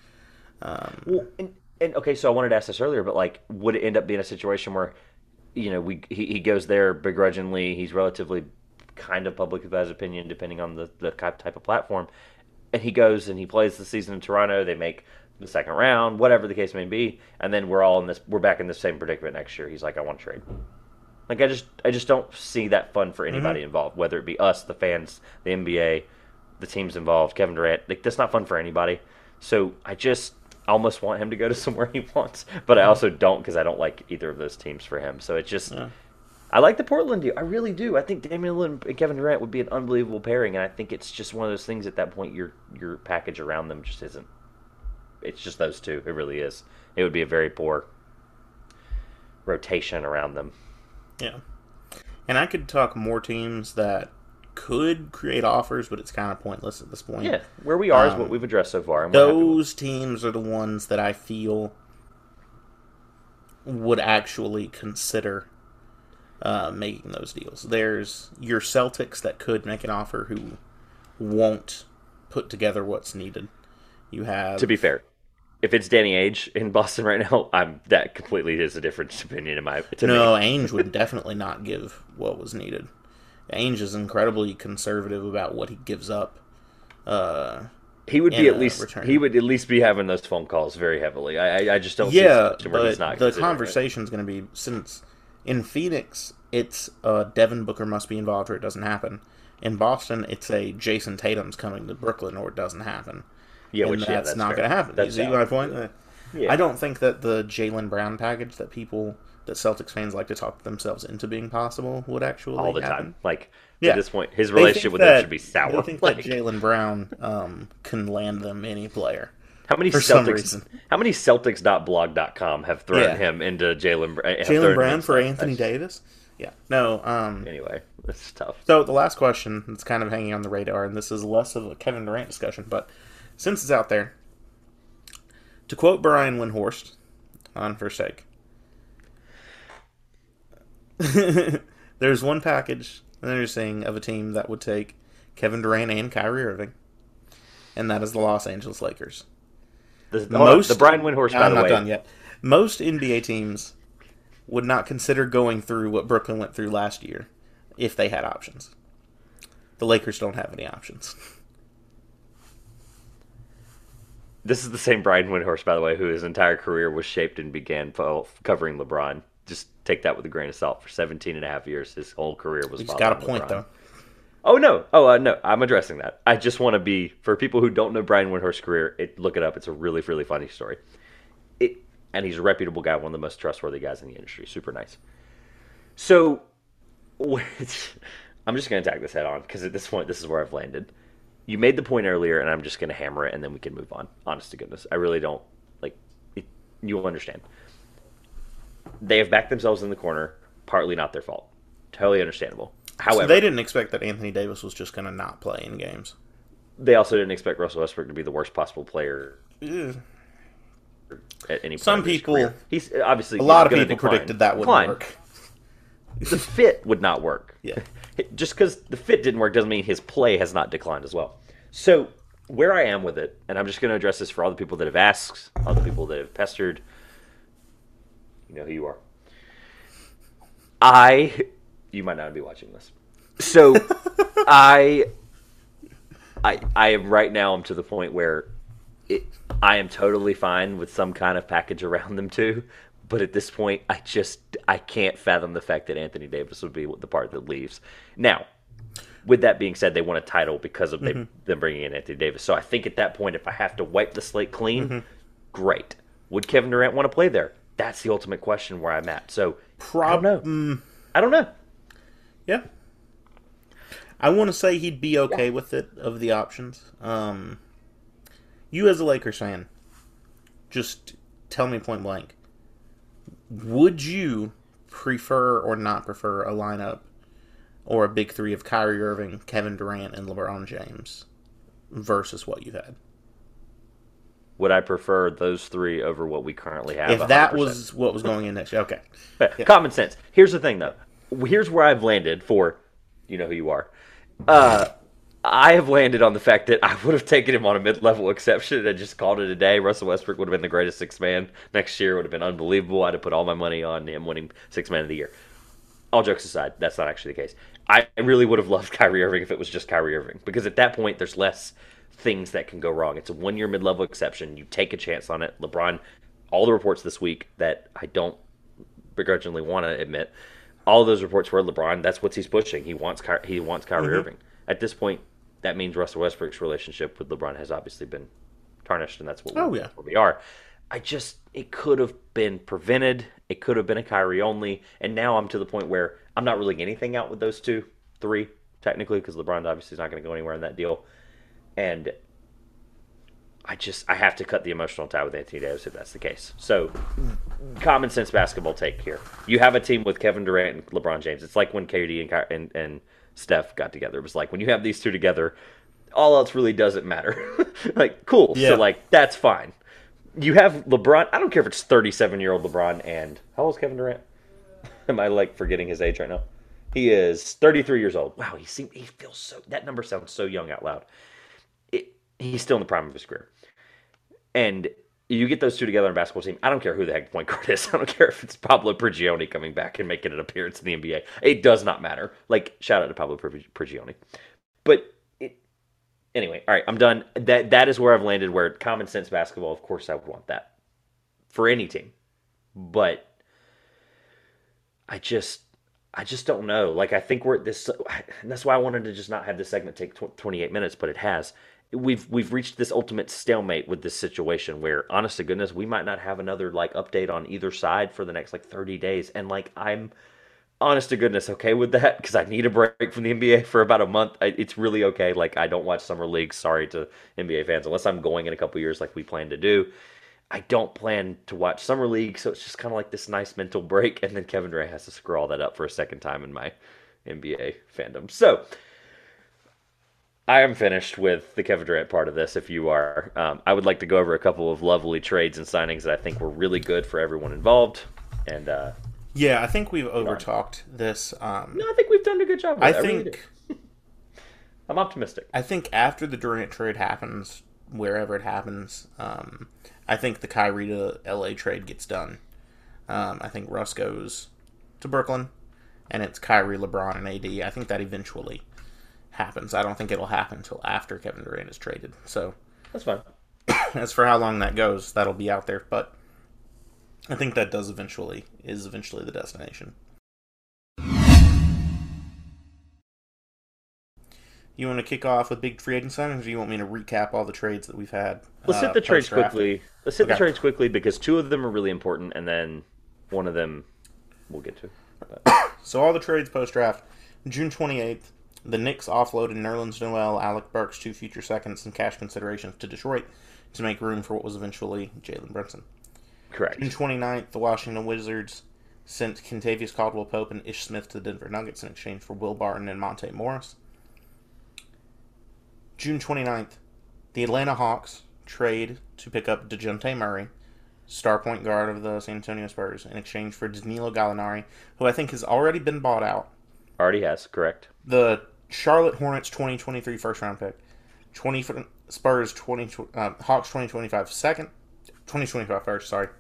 Well, and okay, so I wanted to ask this earlier, but like, would it end up being a situation where, you know, he goes there begrudgingly, he's relatively kind of public about his opinion, depending on the type of platform, and he goes and he plays the season in Toronto, they make the second round, whatever the case may be, and then we're back in the same predicament next year. He's like, I want to trade. Like, I just don't see that fun for anybody involved, whether it be us, the fans, the NBA, the teams involved, Kevin Durant. Like, that's not fun for anybody. So I almost want him to go to somewhere he wants, but I also don't, because I don't like either of those teams for him. So it's just, I like the Portland deal. I really do. I think Damian Lillard and Kevin Durant would be an unbelievable pairing, and I think it's just one of those things at that point your package around them just isn't. It's just those two. It really is. It would be a very poor rotation around them. Yeah. And I could talk more teams that could create offers, but it's kind of pointless at this point. Yeah, where we are is what we've addressed so far. And those teams are the ones that I feel would actually consider making those deals. There's your Celtics that could make an offer who won't put together what's needed. You have... To be fair, if it's Danny Ainge in Boston right now, that completely is a different opinion in my opinion. No, Ainge would definitely not give what was needed. Ainge is incredibly conservative about what he gives up. He would be at least return. He would at least be having those phone calls very heavily. I just don't see where he's not. The conversation is going to be, since in Phoenix it's Devin Booker must be involved or it doesn't happen. In Boston, it's a Jason Tatum's coming to Brooklyn or it doesn't happen. Yeah, and that's not going to happen. You see my point? Yeah. I don't think that the Jaylen Brown package that Celtics fans like to talk themselves into being possible would actually all the happen. time. Like, at this point, his relationship with them should be sour. I think that Jaylen Brown can land them any player. How many Celtics.blog.com have thrown him into Jaylen Brown for Anthony Davis? Yeah. No. Anyway, this is tough. So the last question that's kind of hanging on the radar, and this is less of a Kevin Durant discussion, but since it's out there, to quote Brian Windhorst on First Take, there's one package that they're saying of a team that would take Kevin Durant and Kyrie Irving, and that is the Los Angeles Lakers. The Brian Windhorst, by the way. I'm not done yet. Most NBA teams would not consider going through what Brooklyn went through last year if they had options. The Lakers don't have any options. This is the same Brian Windhorst, by the way, who his entire career was shaped and began covering LeBron. Just take that with a grain of salt. For 17 and a half years, his whole career was He's got a point, LeBron. though. Oh, no. No. I'm addressing that. I just want to be, for people who don't know Brian Windhorst's career, look it up. It's a really, really funny story. And he's a reputable guy, one of the most trustworthy guys in the industry. Super nice. So, I'm just going to tag this head on, because at this point, this is where I've landed. You made the point earlier, and I'm just going to hammer it, and then we can move on. Honest to goodness. I really don't, you'll understand. They have backed themselves in the corner, partly not their fault. Totally understandable. However, so they didn't expect that Anthony Davis was just going to not play in games. They also didn't expect Russell Westbrook to be the worst possible player at any point. Some people, he's obviously a lot of people predicted that wouldn't work. The fit would not work. Yeah. Just because the fit didn't work doesn't mean his play has not declined as well. So where I am with it, and I'm just going to address this for all the people that have asked, all the people that have pestered. You know who you are. You might not be watching this. So I am right now. I'm to the point where I am totally fine with some kind of package around them too. But at this point, I can't fathom the fact that Anthony Davis would be the part that leaves. Now, with that being said, they won a title because of them bringing in Anthony Davis. So I think at that point, if I have to wipe the slate clean, great. Would Kevin Durant want to play there? That's the ultimate question where I'm at. So I don't know. Yeah. I want to say he'd be okay with it, of the options. You as a Lakers fan, just tell me point blank. Would you prefer or not prefer a lineup or a big three of Kyrie Irving, Kevin Durant, and LeBron James versus what you had? Would I prefer those three over what we currently have? If that 100%. Was what was going in next year, okay. Yeah. Common sense. Here's the thing, though. Here's where I've landed for, you know who you are. I have landed on the fact that I would have taken him on a mid-level exception and just called it a day. Russell Westbrook would have been the greatest sixth man next year. It would have been unbelievable. I'd have put all my money on him winning sixth man of the year. All jokes aside, that's not actually the case. I really would have loved Kyrie Irving if it was just Kyrie Irving, because at that point, there's less things that can go wrong. It's a one-year mid-level exception. You take a chance on it. LeBron, all the reports this week that I don't begrudgingly want to admit, all of those reports were LeBron. That's what he's pushing. He wants Kyrie Irving. At this point, that means Russell Westbrook's relationship with LeBron has obviously been tarnished, and that's what where we are. It could have been prevented. It could have been a Kyrie only, and now I'm to the point where I'm not ruling anything out with those three, technically, because LeBron obviously is not going to go anywhere in that deal. And I have to cut the emotional tie with Anthony Davis if that's the case. So, common sense basketball take here. You have a team with Kevin Durant and LeBron James. It's like when KD and Steph got together. It was like, when you have these two together, all else really doesn't matter. Cool. Yeah. So, that's fine. You have LeBron. I don't care if it's 37-year-old LeBron and... How old is Kevin Durant? Am I, forgetting his age right now? He is 33 years old. Wow, he feels so... That number sounds so young out loud. He's still in the prime of his career. And you get those two together in a basketball team. I don't care who the heck the point guard is. I don't care if it's Pablo Prigioni coming back and making an appearance in the NBA. It does not matter. Shout out to Pablo Prigioni. But anyway, all right, I'm done. That is where I've landed, where common sense basketball, of course I would want that for any team. But I just don't know. I think we're at this, and that's why I wanted to just not have this segment take 28 minutes, but it has. We've reached this ultimate stalemate with this situation where, honest to goodness, we might not have another update on either side for the next 30 days. And I'm honest to goodness okay with that, because I need a break from the NBA for about a month. It's really okay. I don't watch summer league. Sorry to NBA fans, unless I'm going in a couple years like we plan to do. I don't plan to watch summer league, so it's just kind of this nice mental break. And then Kevin Durant has to screw all that up for a second time in my NBA fandom. So I am finished with the Kevin Durant part of this, if you are. I would like to go over a couple of lovely trades and signings that I think were really good for everyone involved. And yeah, I think we've overtalked this. No, I think we've done a good job with it. I think... I'm optimistic. I think after the Durant trade happens, wherever it happens. I think the Kyrie to LA trade gets done. I think Russ goes to Brooklyn, and it's Kyrie, LeBron, and AD. I think that eventually happens. I don't think it'll happen until after Kevin Durant is traded. So That's fine. as for how long that goes, that'll be out there. But I think that is eventually the destination. You want to kick off with big free agent signings, or do you want me to recap all the trades that we've had? Let's hit the trades post-draft? quickly. The trades quickly because two of them are really important, and then one of them we'll get to. So all the trades post-draft. June 28th, the Knicks offloaded Nerlens Noel, Alec Burks, 2 future seconds, and cash considerations to Detroit to make room for what was eventually Jalen Brunson. Correct. June 29th, the Washington Wizards sent Kentavious Caldwell-Pope and Ish Smith to the Denver Nuggets in exchange for Will Barton and Monte Morris. June 29th, the Atlanta Hawks trade to pick up DeJounte Murray, star point guard of the San Antonio Spurs, in exchange for Danilo Gallinari, who I think has already been bought out. Already has, correct. The Charlotte Hornets 2023 first round pick, Spurs Hawks 2025 second, 2025 first, sorry,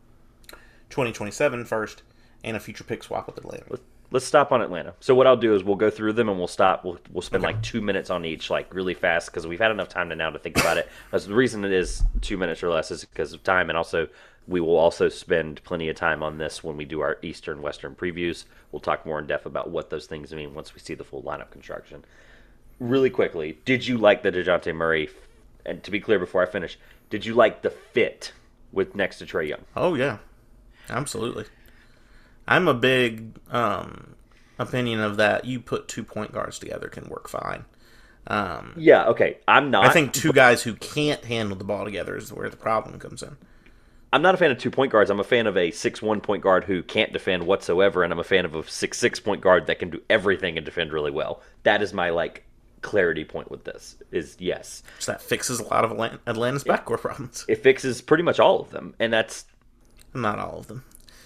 2027 first, and a future pick swap with Atlanta. Let's stop on Atlanta. So what I'll do is we'll go through them and we'll stop. We'll spend like 2 minutes on each, like really fast, because we've had enough time now to think about it. Because the reason it is 2 minutes or less is because of time, and also we will also spend plenty of time on this when we do our Eastern Western previews. We'll talk more in depth about what those things mean once we see the full lineup construction. Really quickly, did you like the DeJounte Murray? And to be clear, before I finish, did you like the fit with next to Trae Young? Oh yeah, absolutely. I'm a big opinion of that. You put 2 point guards together can work fine. Yeah, okay. I'm not. I think two guys who can't handle the ball together is where the problem comes in. I'm not a fan of 2 point guards. I'm a fan of a 6'1" point guard who can't defend whatsoever, and I'm a fan of a 6'6" point guard that can do everything and defend really well. That is my clarity point with this. Is yes. So that fixes a lot of Atlanta's backcourt problems. It fixes pretty much all of them, and that's not all of them.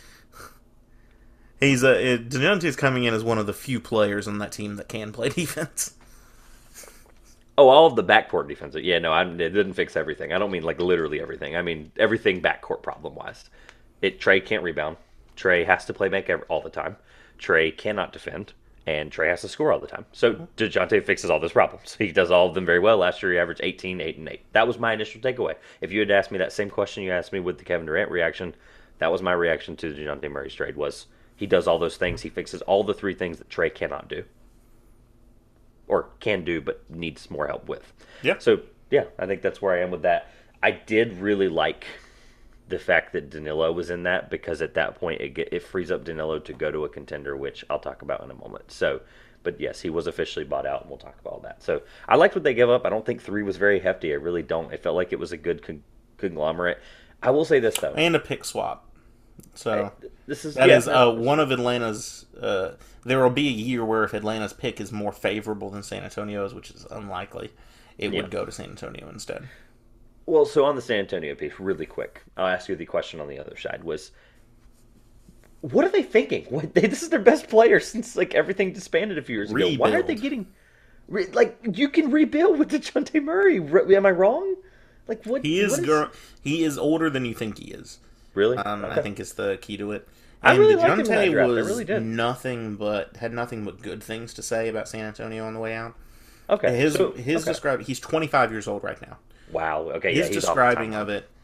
DeJounte is coming in as one of the few players on that team that can play defense. Oh, all of the backcourt defense. Yeah, no, it didn't fix everything. I don't mean literally everything. I mean everything backcourt problem-wise. Trae can't rebound. Trae has to play make all the time. Trae cannot defend, and Trae has to score all the time. So DeJounte fixes all those problems. He does all of them very well. Last year he averaged 18, 8, and 8. That was my initial takeaway. If you had asked me that same question you asked me with the Kevin Durant reaction, that was my reaction to DeJounte Murray's trade was he does all those things. He fixes all the 3 things that Trae cannot do. Or can do, but needs more help with. Yeah. So, yeah, I think that's where I am with that. I did really like the fact that Danilo was in that, because at that point it frees up Danilo to go to a contender, which I'll talk about in a moment. So, but yes, he was officially bought out, and we'll talk about all that. So, I liked what they gave up. I don't think 3 was very hefty. I really don't. It felt like it was a good conglomerate. I will say this, though. And a pick swap. So this is one of Atlanta's. There will be a year where if Atlanta's pick is more favorable than San Antonio's, which is unlikely, it would go to San Antonio instead. Well, so on the San Antonio piece, really quick, I'll ask you the question on the other side was, what are they thinking? This is their best player since everything disbanded a few years ago. Why aren't they getting you can rebuild with DeJounte Murray? Am I wrong? What? He is older than you think he is. Really? Okay. I think is the key to it. And I really liked him in that draft. I really was did. nothing but good things to say about San Antonio on the way out. Okay. He's 25 years old right now. Wow. Okay. His describing of it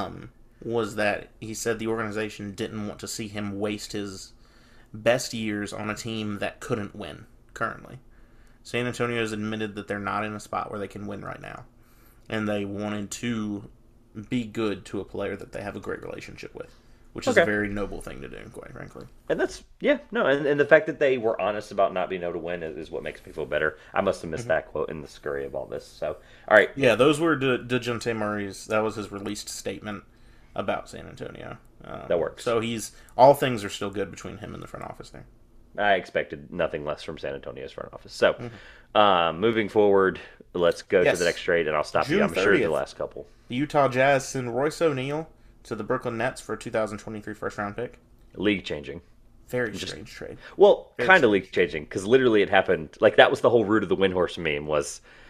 was that he said the organization didn't want to see him waste his best years on a team that couldn't win currently. San Antonio has admitted that they're not in a spot where they can win right now, and they wanted to be good to a player that they have a great relationship with, which is a very noble thing to do, quite frankly. And that's, and the fact that they were honest about not being able to win is what makes me feel better. I must have missed that quote in the scurry of all this. So, all right. Yeah, those were DeJounte Murray's, that was his released statement about San Antonio. That works. So all things are still good between him and the front office there. I expected nothing less from San Antonio's front office. So, moving forward, let's go to the next trade, and I'll stop June you. I'm 30th, sure the last couple. The Utah Jazz send Royce O'Neal to the Brooklyn Nets for a 2023 first-round pick. League changing. Very strange trade. Well, kind of league changing, because literally it happened. That was the whole root of the Windhorse meme was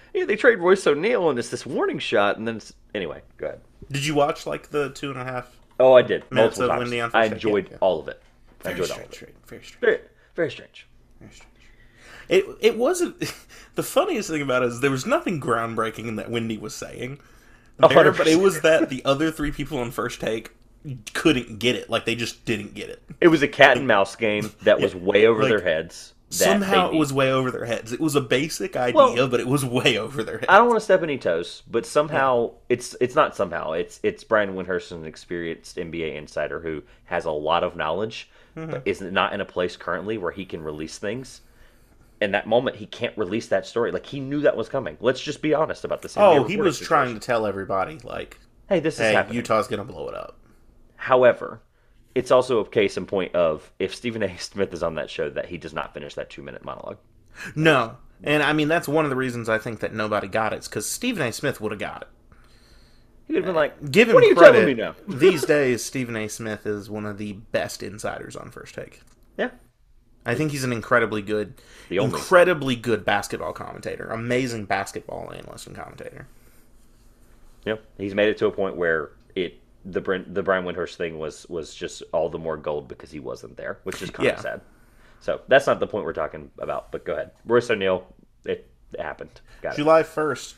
yeah, they trade Royce O'Neal, and it's this warning shot, and then anyway, go ahead. Did you watch like the 2.5? Oh, I did. Minutes Multiple of times. Windy on I first take, enjoyed yeah. all of it. I Very enjoyed all of strange it. trade. Very strange. Very, very strange. Very strange. It wasn't. The funniest thing about it is there was nothing groundbreaking in that Wendy was saying. There, 100%. but it was that the other three people on first take couldn't get it. Like they just didn't get it. It was a cat and mouse game that was way over like, their heads. Somehow it was way over their heads. It was a basic idea, Well, but it was way over their heads. I don't want to step any toes, but somehow it's not somehow. It's Brian Windhorst, an experienced NBA insider who has a lot of knowledge, but is not in a place currently where he can release things. In that moment, he can't release that story. Like, he knew that was coming. Let's just be honest about this. Oh, he was trying to tell everybody, like, hey, this is happening. Utah's going to blow it up. However, it's also a case in point of if Stephen A. Smith is on that show, that he does not finish that 2-minute monologue. No. And, I mean, that's one of the reasons I think that nobody got it. It's because Stephen A. Smith would have got it. He would have been like, Give him what are you credit. telling me now? These days, Stephen A. Smith is one of the best insiders on First Take. Yeah. I think he's an incredibly good basketball commentator. Amazing basketball analyst and commentator. Yep. He's made it to a point where the Brian Windhorst thing was just all the more gold because he wasn't there, which is kind of sad. So that's not the point we're talking about, but go ahead. Royce O'Neal, it happened. Got it. July 1st,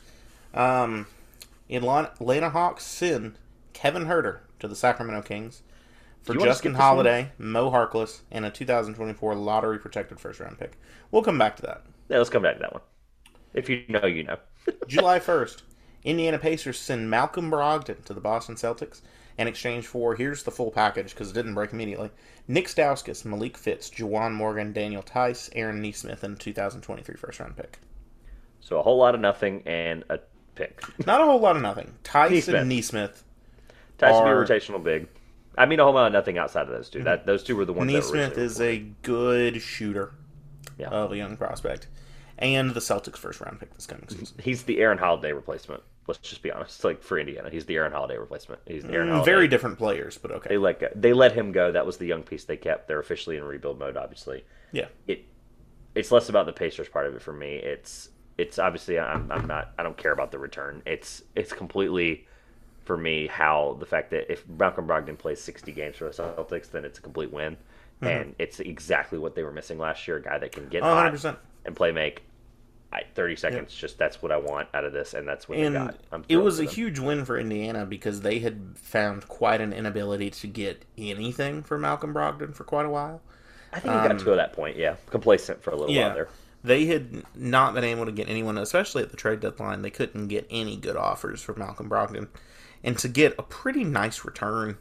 Atlanta Hawks send Kevin Huerter to the Sacramento Kings for Justin Holiday, Mo Harkless, and a 2024 lottery-protected first-round pick. We'll come back to that. Yeah, let's come back to that one. If you know, you know. July 1st, Indiana Pacers send Malcolm Brogdon to the Boston Celtics in exchange for, here's the full package because it didn't break immediately, Nick Stauskas, Malik Fitz, Juwan Morgan, Daniel Tice, Aaron Nesmith, and a 2023 first-round pick. So a whole lot of nothing and a pick. Not a whole lot of nothing. Tice and Nesmith. Tice would be a rotational big. I mean, a whole lot of nothing outside of those two. Those two were the ones that were Nesmith is a good shooter Yeah. of a young prospect. And the Celtics' first-round pick this coming season. He's the Aaron Holiday replacement. Let's just be honest. Like, for Indiana, he's the Aaron Holiday replacement. He's the Aaron Holiday. Very different players, but okay. They let him go. That was the young piece they kept. They're officially in rebuild mode, obviously. Yeah. It's less about the Pacers part of it for me. It's obviously I don't care about the return. It's completely, for me, how the fact that if Malcolm Brogdon plays 60 games for the Celtics, then it's a complete win. Mm-hmm. And it's exactly what they were missing last year, a guy that can get hot 100%. and play make 30 seconds. Yep. Just that's what I want out of this, and that's what they got. It was a huge win for Indiana because they had found quite an inability to get anything for Malcolm Brogdon for quite a while. I think we got to that point, complacent for a little while there. They had not been able to get anyone, especially at the trade deadline. They couldn't get any good offers for Malcolm Brogdon. And to get a pretty nice return,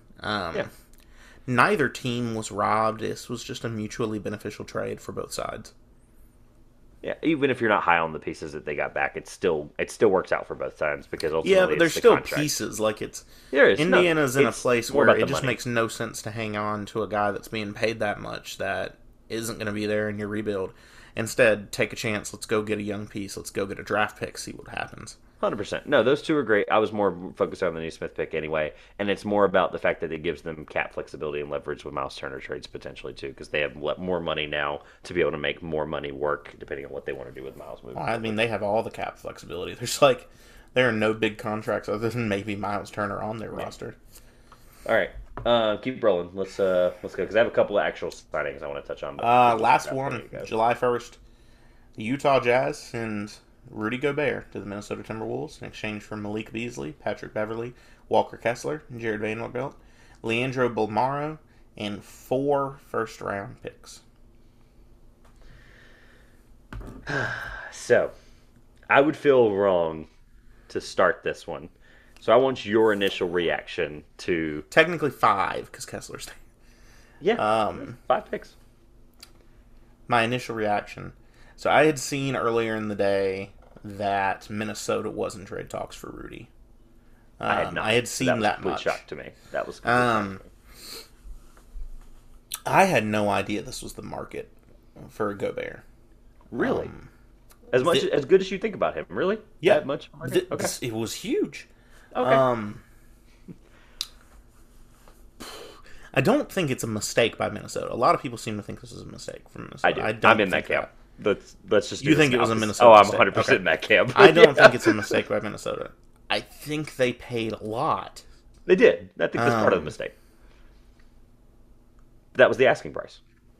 neither team was robbed. This was just a mutually beneficial trade for both sides. Yeah, even if you're not high on the pieces that they got back, it still works out for both sides because ultimately but there's still pieces. Like Indiana's in a place where it just makes no sense to hang on to a guy that's being paid that much that isn't going to be there in your rebuild. Instead, take a chance. Let's go get a young piece. Let's go get a draft pick. See what happens. 100%. No, those two are great. I was more focused on the Nesmith pick anyway, and it's more about the fact that it gives them cap flexibility and leverage with Miles Turner trades potentially too, because they have more money now to be able to make more money work depending on what they want to do with Miles moving. I mean, they have all the cap flexibility. There are no big contracts other than maybe Miles Turner on their roster. All right, keep rolling. Let's go because I have a couple of actual signings I want to touch on. Last one, July 1st, the Utah Jazz send Rudy Gobert to the Minnesota Timberwolves in exchange for Malik Beasley, Patrick Beverley, Walker Kessler, Jared Vanderbilt, Leandro Bolmaro, and 4 first-round picks. So, I would feel wrong to start this one. So I want your initial reaction to... Technically 5, because Kessler's there. Yeah, 5 picks. My initial reaction... So I had seen earlier in the day that Minnesota was in trade talks for Rudy. I had not. I had seen that much. Shock to me. That was I had no idea this was the market for Gobert. Really? As good as you think about him, really? Yeah. That much? Okay. It was huge. Okay. I don't think it's a mistake by Minnesota. A lot of people seem to think this is a mistake from Minnesota. I do. I'm in that camp. let's just. You think it was a Minnesota? Oh, I'm mistake. 100% Okay. in that camp. I don't think it's a mistake by Minnesota. I think they paid a lot. They did. I think that's part of the mistake. That was the asking price.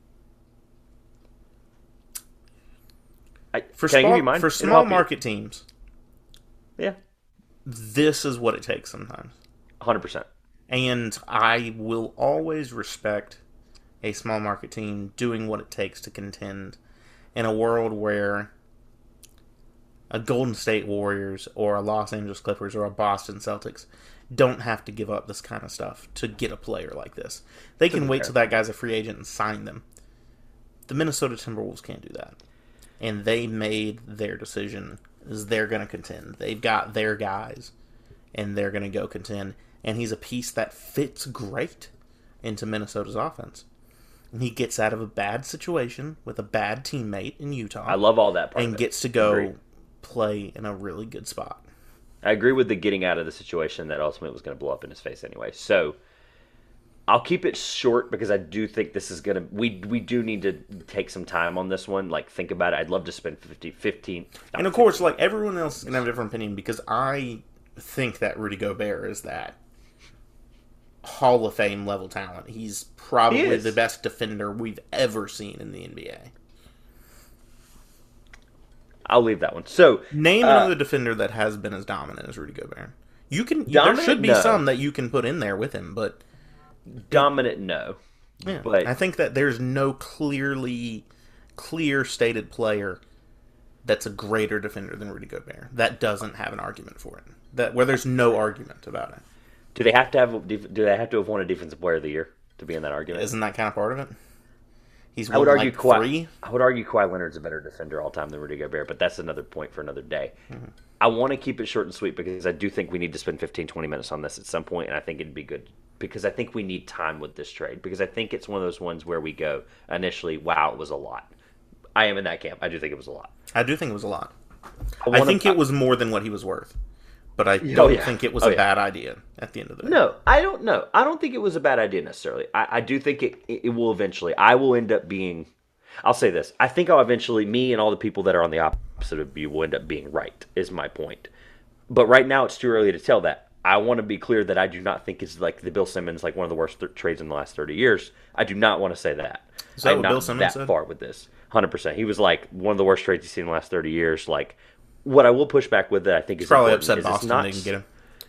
For can I give you mine? For It'll small help you. market teams, Yeah, this is what it takes sometimes. 100%. And I will always respect a small market team doing what it takes to contend in a world where a Golden State Warriors or a Los Angeles Clippers or a Boston Celtics don't have to give up this kind of stuff to get a player like this. They can wait till that guy's a free agent and sign them. The Minnesota Timberwolves can't do that. And they made their decision is they're going to contend. They've got their guys, and they're going to go contend. And he's a piece that fits great into Minnesota's offense. And he gets out of a bad situation with a bad teammate in Utah. I love all that part and of it. gets to go Agreed. play in a really good spot. I agree with the getting out of the situation that ultimately was going to blow up in his face anyway. So I'll keep it short because I do think this is going to... We do need to take some time on this one. Like, think about it. I'd love to spend 15... And of course, like, everyone else is going to have a different opinion because I think that Rudy Gobert is that Hall of Fame level talent. He's probably the best defender we've ever seen in the NBA. I'll leave that one. So name another defender that has been as dominant as Rudy Gobert. There should be some that you can put in there with him, but dominant, no. Yeah, but I think that there's no clear stated player that's a greater defender than Rudy Gobert. That doesn't have an argument for it. Where there's no argument about it. Do they have to have won a Defensive Player of the Year to be in that argument? Isn't that kind of part of it? He's I would argue three. I would argue Kawhi Leonard's a better defender all time than Rudy Gobert, but that's another point for another day. Mm-hmm. I want to keep it short and sweet because I do think we need to spend 15, 20 minutes on this at some point, and I think it'd be good because I think we need time with this trade because I think it's one of those ones where we go initially, wow, it was a lot. I am in that camp. I do think it was a lot. I do think it was a lot. I think it was more than what he was worth. But I don't think it was a bad idea at the end of the day. No, I don't know. I don't think it was a bad idea necessarily. I do think it will eventually. I will end up being... I'll say this. I think I'll eventually... Me and all the people that are on the opposite of you will end up being right, is my point. But right now, it's too early to tell that. I want to be clear that I do not think it's like the Bill Simmons, like one of the worst trades in the last 30 years. I do not want to say that. Is that I'm what Bill Simmons said? Far with this. 100%. He was like one of the worst trades he's seen in the last 30 years. Like, what I will push back with that I think is probably upset Boston they didn't get him.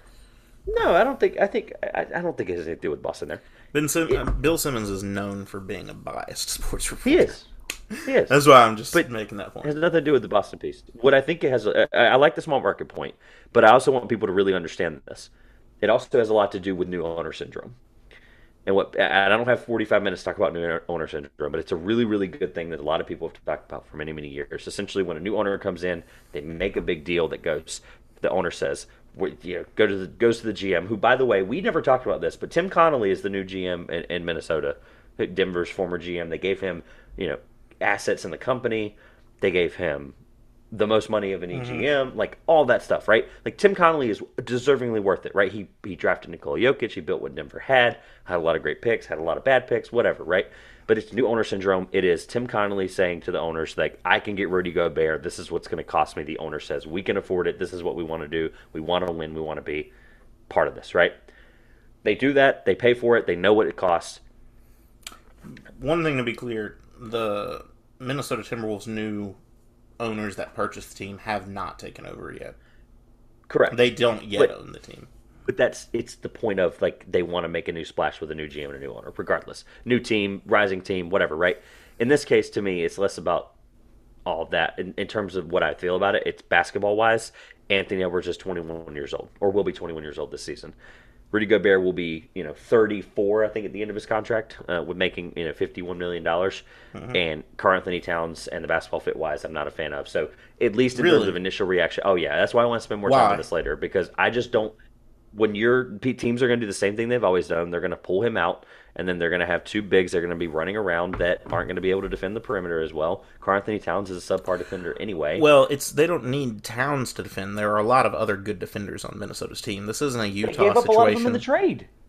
No, I don't think. I don't think it has anything to do with Boston there. Bill Simmons is known for being a biased sports reporter. He is. That's why I'm just making that point. It has nothing to do with the Boston piece. What I think it has, I like the small market point, but I also want people to really understand this. It also has a lot to do with new owner syndrome. And I don't have 45 minutes to talk about new owner syndrome, but it's a really, really good thing that a lot of people have talked about for many, many years. Essentially, when a new owner comes in, they make a big deal that goes. The owner says, goes to the GM, who, by the way, we never talked about this, but Tim Connolly is the new GM in Minnesota, Denver's former GM. They gave him, assets in the company. They gave him the most money of any GM, like all that stuff, right? Like Tim Connolly is deservingly worth it, right? He drafted Nikola Jokic, he built what Denver had a lot of great picks, had a lot of bad picks, whatever, right? But it's new owner syndrome. It is Tim Connolly saying to the owners, like, I can get Rudy Gobert. This is what's going to cost me. The owner says, we can afford it. This is what we want to do. We want to win. We want to be part of this, right? They do that. They pay for it. They know what it costs. One thing to be clear, the Minnesota Timberwolves' new owners that purchased the team have not taken over yet. Correct. They don't yet own the team. But it's the point of, like, they want to make a new splash with a new GM and a new owner, regardless. New team, rising team, whatever, right? In this case, to me, it's less about all of that. In terms of what I feel about it, it's basketball-wise, Anthony Edwards is 21 years old, or will be 21 years old this season. Rudy Gobert will be, 34, I think, at the end of his contract, with making, $51 million. And Karl-Anthony Towns and the basketball fit-wise, I'm not a fan of. So, at least in terms of initial reaction, oh, yeah, that's why I want to spend more time on this later, because I just don't. When your teams are going to do the same thing they've always done, they're going to pull him out, and then they're going to have two bigs they're going to be running around that aren't going to be able to defend the perimeter as well. Karl-Anthony Towns is a subpar defender anyway. Well, they don't need Towns to defend. There are a lot of other good defenders on Minnesota's team. This isn't a Utah situation. They gave up a lot of them in the trade.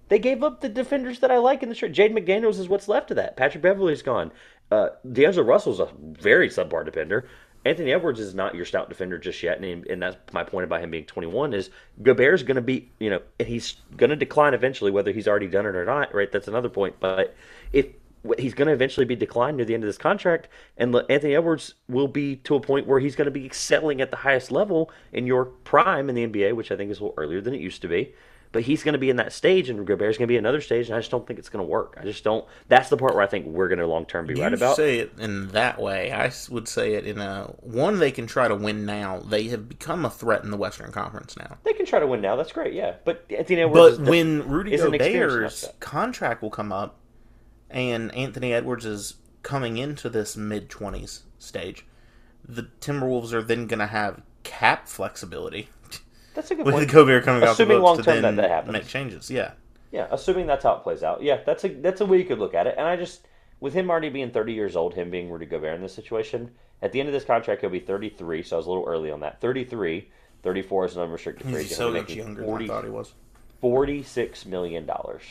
They gave up the defenders that I like in the shirt. Jaden McDaniels is what's left of that. Patrick Beverley's gone. D'Angelo Russell's a very subpar defender. Anthony Edwards is not your stout defender just yet, and that's my point about him being 21 is Gobert's going to be, and he's going to decline eventually, whether he's already done it or not, right? That's another point. But if he's going to eventually be declined near the end of this contract, and Anthony Edwards will be to a point where he's going to be excelling at the highest level in your prime in the NBA, which I think is a little earlier than it used to be. But he's going to be in that stage, and Gobert's going to be another stage, and I just don't think it's going to work. I just don't. That's the part where I think we're going to long term be right about. You say it in that way. I would say it in a one. They can try to win now. They have become a threat in the Western Conference now. They can try to win now. That's great. Yeah, but Anthony Edwards. But when Rudy Gobert's contract will come up, and Anthony Edwards is coming into this mid-20s stage, the Timberwolves are then going to have cap flexibility. That's a good point. With Gobert coming off the books to then that happens. Make changes, yeah. Yeah, assuming that's how it plays out. Yeah, that's a way you could look at it. And I just, with him already being 30 years old, him being Rudy Gobert in this situation, at the end of this contract he'll be 33, so I was a little early on that. 33, 34 is an unrestricted free agent. He's so much younger than I thought he was. $46 million.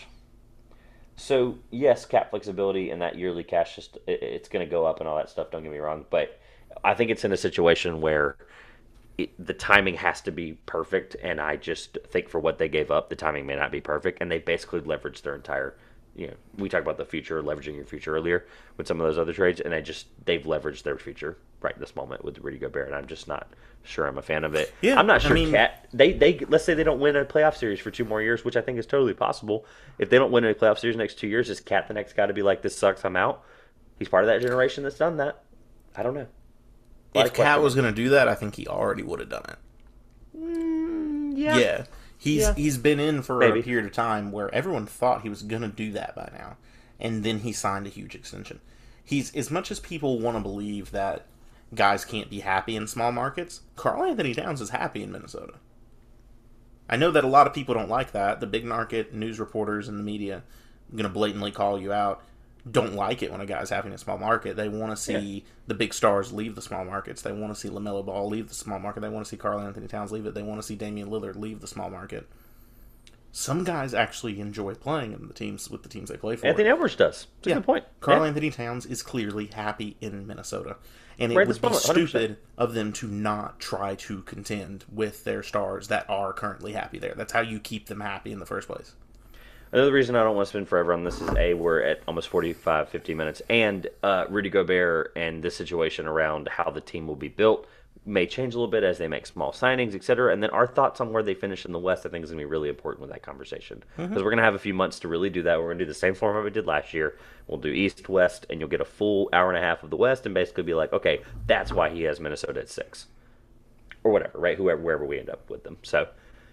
So, yes, cap flexibility and that yearly cash, it's going to go up and all that stuff, don't get me wrong. But I think it's in a situation where the timing has to be perfect, and I just think for what they gave up, the timing may not be perfect, and they basically leveraged their entire, we talked about the future, leveraging your future earlier with some of those other trades, and they've leveraged their future right this moment with Rudy Gobert, and I'm just not sure I'm a fan of it. Yeah, I'm not sure Cat, they let's say they don't win a playoff series for 2 more years, which I think is totally possible. If they don't win a playoff series next 2 years, is Cat the next guy to be like, this sucks, I'm out? He's part of that generation that's done that. I don't know. If Cat was going to do that, I think he already would have done it. Yeah. He's been in for a period of time where everyone thought he was going to do that by now. And then he signed a huge extension. He's, as much as people want to believe that guys can't be happy in small markets, Karl-Anthony Towns is happy in Minnesota. I know that a lot of people don't like that. The big market news reporters and the media are going to blatantly call you out. Don't like it when a guy's having a small market. They want to see the big stars leave the small markets. They want to see LaMelo Ball leave the small market. They want to see Karl-Anthony Towns leave it. They want to see Damian Lillard leave the small market. Some guys actually enjoy playing in the teams with the teams they play for. Anthony Edwards does. That's a good point. Karl-Anthony Towns is clearly happy in Minnesota. And it would be stupid 100%. Of them to not try to contend with their stars that are currently happy there. That's how you keep them happy in the first place. Another reason I don't want to spend forever on this is, we're at almost 45, 50 minutes, and Rudy Gobert and this situation around how the team will be built may change a little bit as they make small signings, etc. And then our thoughts on where they finish in the West, I think, is going to be really important with that conversation. Because we're going to have a few months to really do that. We're going to do the same format we did last year. We'll do East, West, and you'll get a full hour and a half of the West and basically be like, okay, that's why he has Minnesota at 6. Or whatever, right? Wherever we end up with them. So...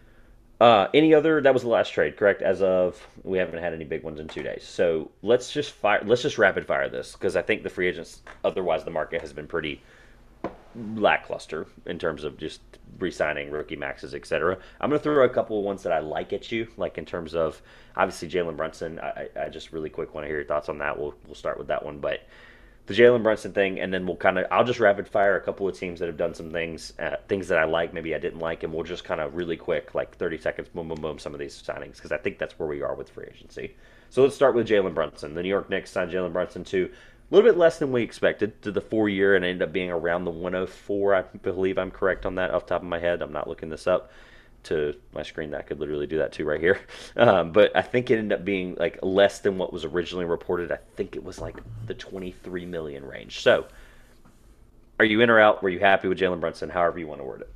any other? That was the last trade, correct? As of, we haven't had any big ones in 2 days. So let's just rapid fire this, because I think the free agents, otherwise the market has been pretty lackluster in terms of just re-signing rookie maxes, etc. I'm going to throw a couple of ones that I like at you, like in terms of obviously Jalen Brunson. I just really quick want to hear your thoughts on that. We'll start with that one, but. The Jalen Brunson thing, and then I'll just rapid fire a couple of teams that have done some things that I like, maybe I didn't like, and we'll just kind of really quick, like 30 seconds, boom, boom, boom, some of these signings, because I think that's where we are with free agency. So let's start with Jalen Brunson. The New York Knicks signed Jalen Brunson to a little bit less than we expected, to the 4-year, and ended up being around the 104. I believe I'm correct on that off the top of my head. I'm not looking this up to my screen. That I could literally do that too right here. But I think it ended up being like less than what was originally reported. I think it was like the 23 million range. So are you in or out? Were you happy with Jalen Brunson? However you want to word it.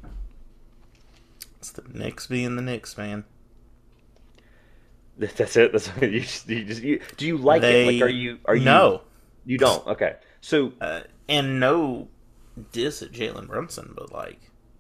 It's the Knicks being the Knicks, man. That's it. That's do you like it? Like, are you no? You don't. Okay. So and no diss at Jalen Brunson, but like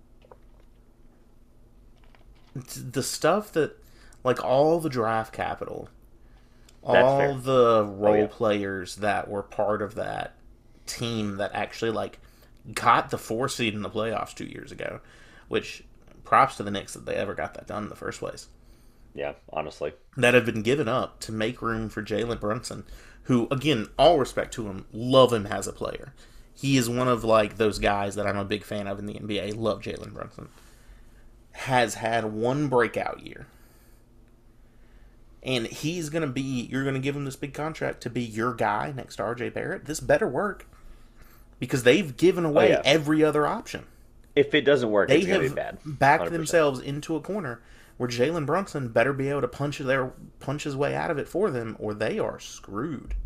the stuff that, like, all the draft capital, all the role players that were part of that team that actually, like, got the 4 seed in the playoffs 2 years ago, which props to the Knicks that they ever got that done in the first place. Yeah, honestly. That have been given up to make room for Jalen Brunson, who, again, all respect to him, love him as a player. He is one of, like, those guys that I'm a big fan of in the NBA. Love Jalen Brunson. Has had one breakout year. and you're going to give him this big contract to be your guy next to RJ Barrett. This better work because they've given away every other option. If it doesn't work, it's going to be bad. They have backed themselves into a corner where Jalen Brunson better be able to punch his way out of it for them, or they are screwed.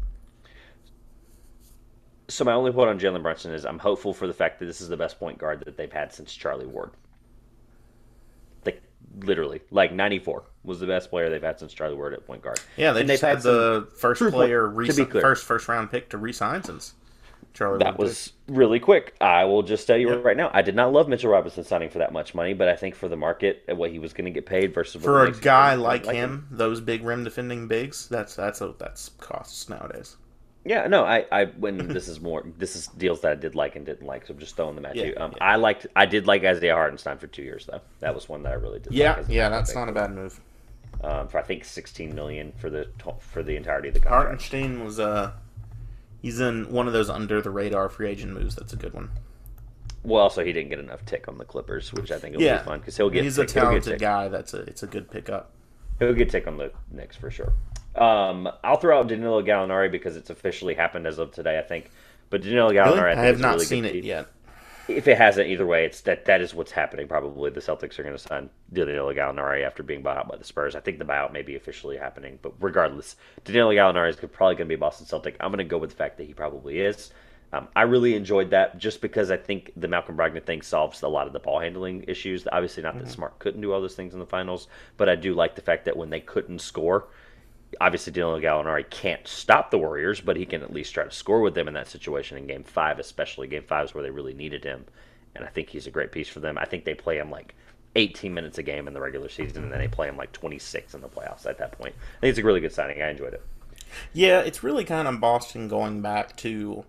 So my only point on Jalen Brunson is I'm hopeful for the fact that this is the best point guard that they've had since Charlie Ward. Like, literally. Like, 94 was the best player they've had since Charlie Ward at point guard. Yeah, they've had the first round pick to re-sign since Charlie Ward. That was really quick. I will just tell you right now, I did not love Mitchell Robinson signing for that much money, but I think for the market and what he was going to get paid versus for a guy like him, those big rim defending bigs, that's costs nowadays. Yeah, no, when this is deals that I did like and didn't like, so I'm just throwing them at you. I did like Isaiah Hartenstein for 2 years though. That was one that I really did. That's not a bad move. For I think $16 million for the entirety of the contract. Hartenstein was he's in one of those under the radar free agent moves. That's a good one. Well, also he didn't get enough tick on the Clippers, which I think will be fun because he's a talented guy. It's a good pickup. He'll get tick on the Knicks for sure. I'll throw out Danilo Gallinari because it's officially happened as of today, I think. But Danilo Gallinari, I have not seen it yet. If it hasn't, either way, it's that is what's happening. Probably the Celtics are going to sign Danilo Gallinari after being bought out by the Spurs. I think the buyout may be officially happening, but regardless, Danilo Gallinari is probably going to be a Boston Celtic. I'm going to go with the fact that he probably is. I really enjoyed that just because I think the Malcolm Brogdon thing solves a lot of the ball handling issues. Obviously, not that Smart couldn't do all those things in the finals, but I do like the fact that when they couldn't score, obviously Danilo Gallinari can't stop the Warriors, but he can at least try to score with them in that situation in Game 5, especially Game 5 is where they really needed him. And I think he's a great piece for them. I think they play him like 18 minutes a game in the regular season, and then they play him like 26 in the playoffs at that point. I think it's a really good signing. I enjoyed it. Yeah, it's really kind of Boston going back to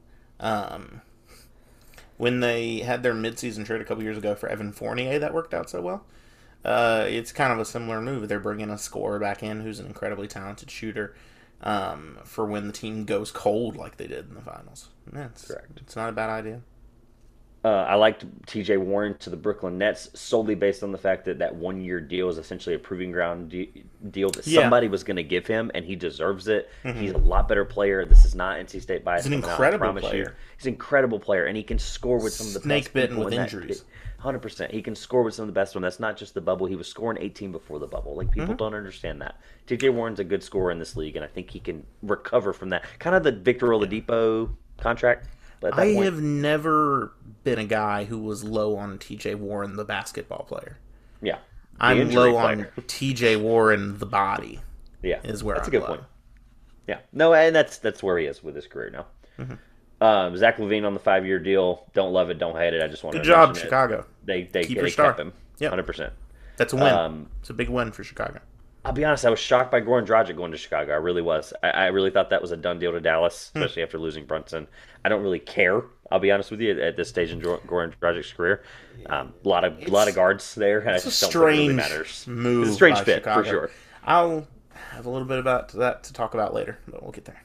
when they had their midseason trade a couple years ago for Evan Fournier that worked out so well. It's kind of a similar move. They're bringing a scorer back in who's an incredibly talented shooter for when the team goes cold like they did in the finals. Correct. It's not a bad idea. I liked T.J. Warren to the Brooklyn Nets solely based on the fact that that 1 year deal is essentially a proving ground deal that somebody was going to give him, and he deserves it. He's a lot better player. This is not NC State bias. He's an incredible player. He's an incredible player, and he can score with some of the snake bitten with injuries. 100%. He can score with some of the best of them. That's not just the bubble. He was scoring 18 before the bubble. Like, people don't understand that. T.J. Warren's a good scorer in this league, and I think he can recover from that. Kind of the Victor Oladipo contract. I have never been a guy who was low on T.J. Warren, the basketball player. Yeah. I'm low on T.J. Warren, the body. Yeah. Is where that's I'm a good point. Yeah. No, and that's where he is with his career now. Zach LaVine on the 5-year deal. Don't love it, don't hate it. I just want to good job, Chicago. They kept him. 100%. That's a win. It's a big win for Chicago. I'll be honest, I was shocked by Goran Dragic going to Chicago. I really was. I really thought that was a done deal to Dallas, especially after losing Brunson. I don't really care, I'll be honest with you, at this stage in Goran Dragic's career. A lot of guards there, and I just don't think it really matters. Move it's a strange fit, Chicago. for sure. I'll have a little bit about that to talk about later, but we'll get there.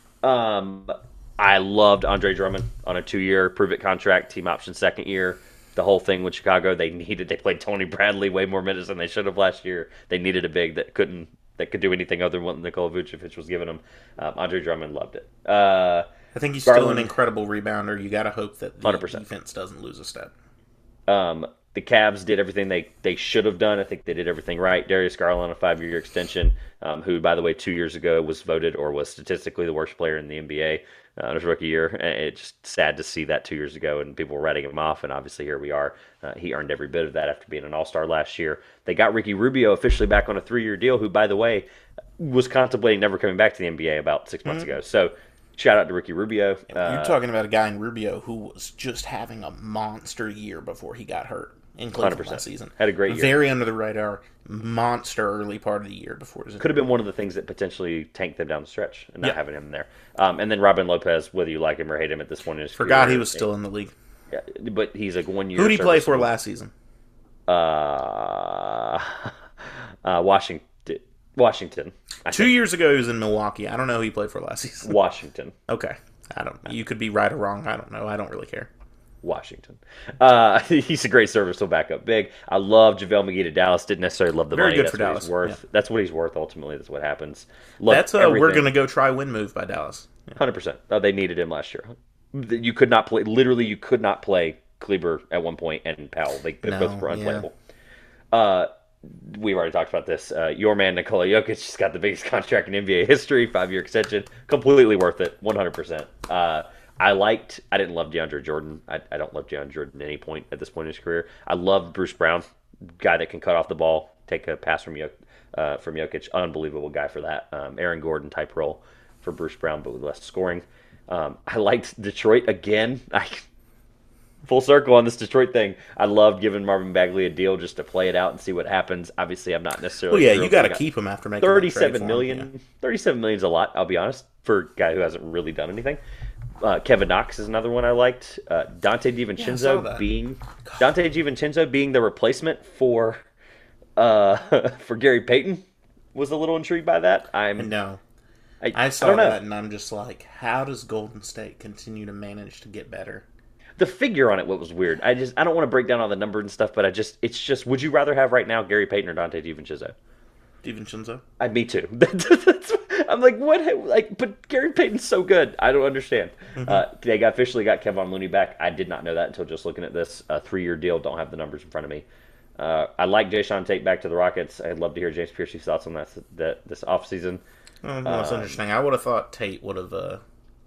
I loved Andre Drummond on a 2-year prove-it contract, team option 2nd year. The whole thing with Chicago, they played Tony Bradley way more minutes than they should have last year. They needed a big that could do anything other than what Nikola Vucevic was giving them. Andre Drummond loved it. I think he's still an incredible rebounder. You got to hope that the 100%. Defense doesn't lose a step. The Cavs did everything they should have done. I think they did everything right. Darius Garland on a 5-year extension, who, by the way, 2 years ago was voted or was statistically the worst player in the NBA in his rookie year. And it's just sad to see that 2 years ago, and people were writing him off, and obviously here we are. He earned every bit of that after being an all-star last year. They got Ricky Rubio officially back on a 3-year deal, who, by the way, was contemplating never coming back to the NBA about 6 months ago. So shout out to Ricky Rubio. You're talking about a guy in Rubio who was just having a monster year before he got hurt in Cleveland 100%. Last season. Had a great year. Very under the radar, monster early part of the year before his injury. Could have been one of the things that potentially tanked them down the stretch and not having him there. And then Robin Lopez, whether you like him or hate him at this point in his career. Forgot he was still in the league. Yeah, but he's a 1 year. Who did he play for last season? Washington. 2 years ago, he was in Milwaukee. I don't know who he played for last season. Washington. Okay. You could be right or wrong. I don't know. I don't really care. Washington. He's a great serviceable backup big. I love JaVale McGee to Dallas. Didn't necessarily love the Very money. good That's for what Dallas. he's worth. Yeah. That's what he's worth. Ultimately, that's what happens. Love That's a everything. we're gonna go try win move by Dallas. Yeah. 100%. They needed him last year. You could not play. Literally, you could not play Kleber at one point and Powell. They both were unplayable. We've already talked about this. Your man Nikola Jokic just got the biggest contract in NBA history, 5-year extension, completely worth it, 100%. I didn't love DeAndre Jordan. I don't love DeAndre Jordan at any point at this point in his career. I love Bruce Brown, guy that can cut off the ball, take a pass from Jokic, unbelievable guy for that. Aaron Gordon type role for Bruce Brown, but with less scoring. I liked Detroit again. Full circle on this Detroit thing. I loved giving Marvin Bagley a deal just to play it out and see what happens. Obviously, I'm not necessarily. Well, yeah, you got to keep him after making 37 million. 37 million is a lot. I'll be honest for a guy who hasn't really done anything. Kevin Knox is another one I liked. Dante DiVincenzo being the replacement for Gary Payton was a little intrigued by that. I saw that and I'm just like, how does Golden State continue to manage to get better? The figure on it was weird. I don't want to break down all the numbers and stuff, but it's just would you rather have right now Gary Payton or Dante DiVincenzo? DiVincenzo? Me too. I'm like, what? Like, but Gary Payton's so good. I don't understand. They officially got Kevon Looney back. I did not know that until just looking at this 3-year deal. Don't have the numbers in front of me. I like Jayshawn Tate back to the Rockets. I'd love to hear James Pierce's thoughts on that this offseason. That's interesting. I would have thought Tate would have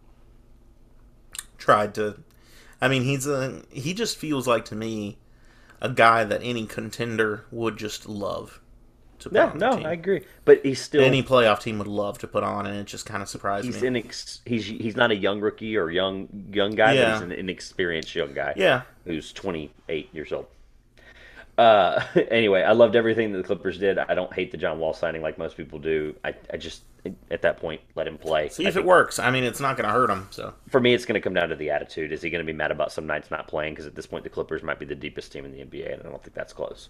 tried to. I mean, he just feels like to me a guy that any contender would just love to put on the team. I agree. But he's still any playoff team would love to put on, and it just kind of surprised me. He's not a young rookie or young guy. Yeah. But he's an inexperienced young guy. Yeah, who's 28 years old. Anyway, I loved everything that the Clippers did. I don't hate the John Wall signing like most people do. I just at that point let him play. See if it works. I mean, it's not going to hurt him. So for me, it's going to come down to the attitude. Is he going to be mad about some nights not playing? Because at this point, the Clippers might be the deepest team in the NBA, and I don't think that's close.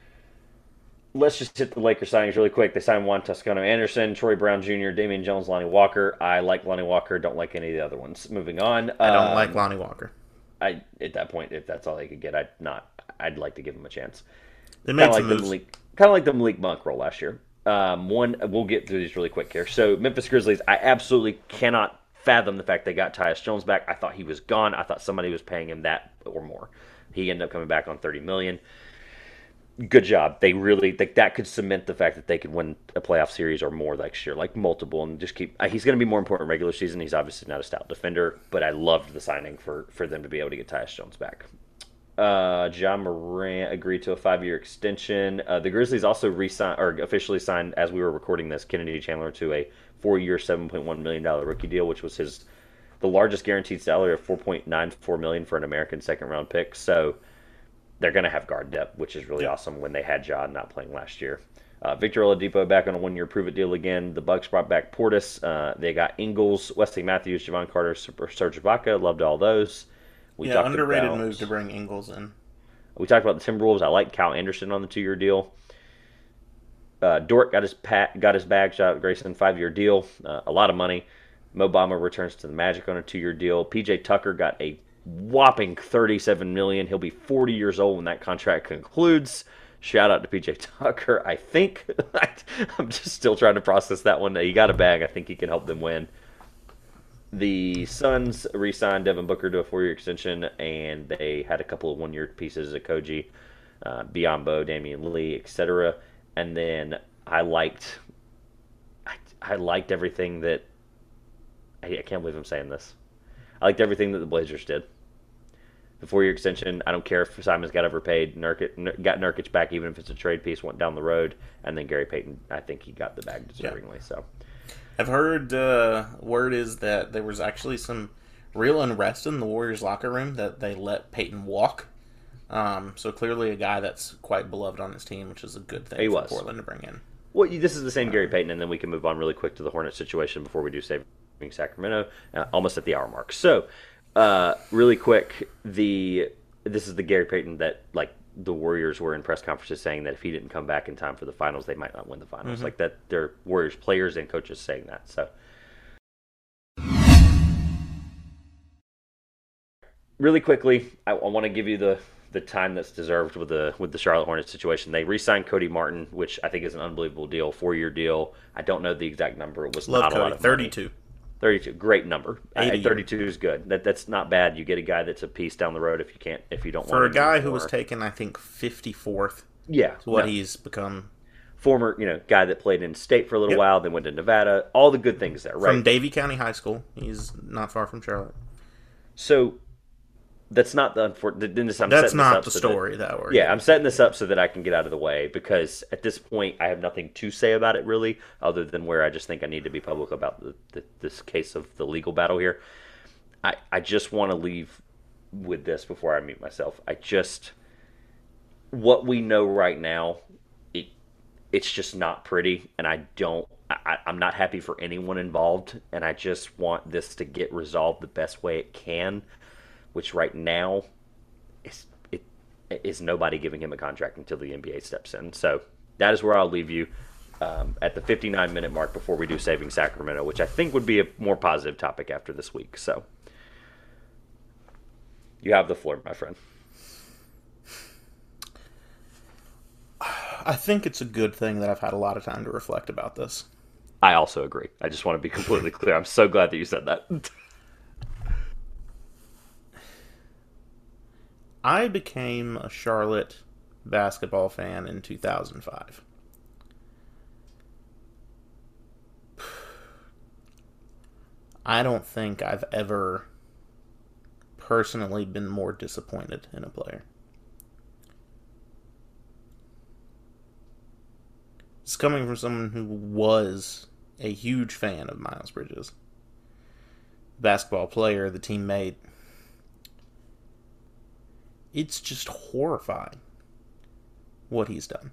Let's just hit the Lakers signings really quick. They signed Juan Toscano Anderson, Troy Brown Jr., Damian Jones, Lonnie Walker. I like Lonnie Walker. Don't like any of the other ones. Moving on. I don't like Lonnie Walker. At that point, if that's all they could get, I'd like to give him a chance. They made some moves. Kind of like the Malik Monk role last year. We'll get through these really quick here. So Memphis Grizzlies, I absolutely cannot fathom the fact they got Tyus Jones back. I thought he was gone. I thought somebody was paying him that or more. He ended up coming back on $30 million. Good job. They really that could cement the fact that they could win a playoff series or more next year, like multiple, and just keep. He's going to be more important in regular season. He's obviously not a stout defender, but I loved the signing for them to be able to get Tyus Jones back. John Morant agreed to a 5-year extension. The Grizzlies also officially signed, as we were recording this, Kennedy Chandler to a 4-year, $7.1 million rookie deal, which was the largest guaranteed salary of $4.94 million for an American second-round pick. So they're going to have guard depth, which is really awesome when they had Ja not playing last year. Victor Oladipo back on a 1-year prove-it deal again. The Bucks brought back Portis. They got Ingles, Wesley Matthews, Javon Carter, Serge Ibaka. Loved all those. Underrated move to bring Ingles in. We talked about the Timberwolves. I like Kyle Anderson on the 2-year deal. Dort got his bag. Shout out Grayson, 5-year deal. A lot of money. Mo Bamba returns to the Magic on a 2-year deal. PJ Tucker got a whopping $37 million. He'll be 40 years old when that contract concludes. Shout out to PJ Tucker. I think I'm just still trying to process that one. He got a bag. I think he can help them win. The Suns re-signed Devin Booker to a 4-year extension, and they had a couple of 1-year pieces at Koji, Biyombo, Damian Lee, etc. And then I liked everything that I can't believe I'm saying this. I liked everything that the Blazers did. The 4-year extension, I don't care if Simons got overpaid. Got Nurkic back, even if it's a trade piece, went down the road. And then Gary Payton, I think he got the bag deservingly. Yeah. So I've heard word is that there was actually some real unrest in the Warriors locker room that they let Payton walk. So clearly a guy that's quite beloved on his team, which is a good thing for Portland to bring in. Well, this is the same Gary Payton, and then we can move on really quick to the Hornets situation before we do Saving Sacramento, almost at the hour mark. So, really quick, this is the Gary Payton that the Warriors were in press conferences saying that if he didn't come back in time for the finals, they might not win the finals. Like that, they're Warriors players and coaches saying that. So, really quickly, I want to give you the time that's deserved with the Charlotte Hornets situation. They re-signed Cody Martin, which I think is an unbelievable deal, 4-year deal. I don't know the exact number. It was Love not Cody. a lot of money. 32. 32, great number. 80. 32 is good. That's not bad. You get a guy that's a piece down the road if you don't For want a guy anymore. who was taken, I think, 54th Yeah, to what no. he's become. Former guy that played in state for a little while, then went to Nevada. All the good things there, right? From Davie County High School. He's not far from Charlotte. So that's not the unfortunate. That's not the story that we're Yeah, I'm setting this up so that I can get out of the way, because at this point I have nothing to say about it really, other than where I just think I need to be public about this case of the legal battle here. I just want to leave with this before I mute myself. What we know right now, it's just not pretty, and I'm not happy for anyone involved, and I just want this to get resolved the best way it can, which right now is nobody giving him a contract until the NBA steps in. So that is where I'll leave you at the 59-minute mark before we do Saving Sacramento, which I think would be a more positive topic after this week. So you have the floor, my friend. I think it's a good thing that I've had a lot of time to reflect about this. I also agree. I just want to be completely clear. I'm so glad that you said that. I became a Charlotte basketball fan in 2005. I don't think I've ever personally been more disappointed in a player. It's coming from someone who was a huge fan of Miles Bridges. Basketball player, the teammate. It's just horrifying what he's done.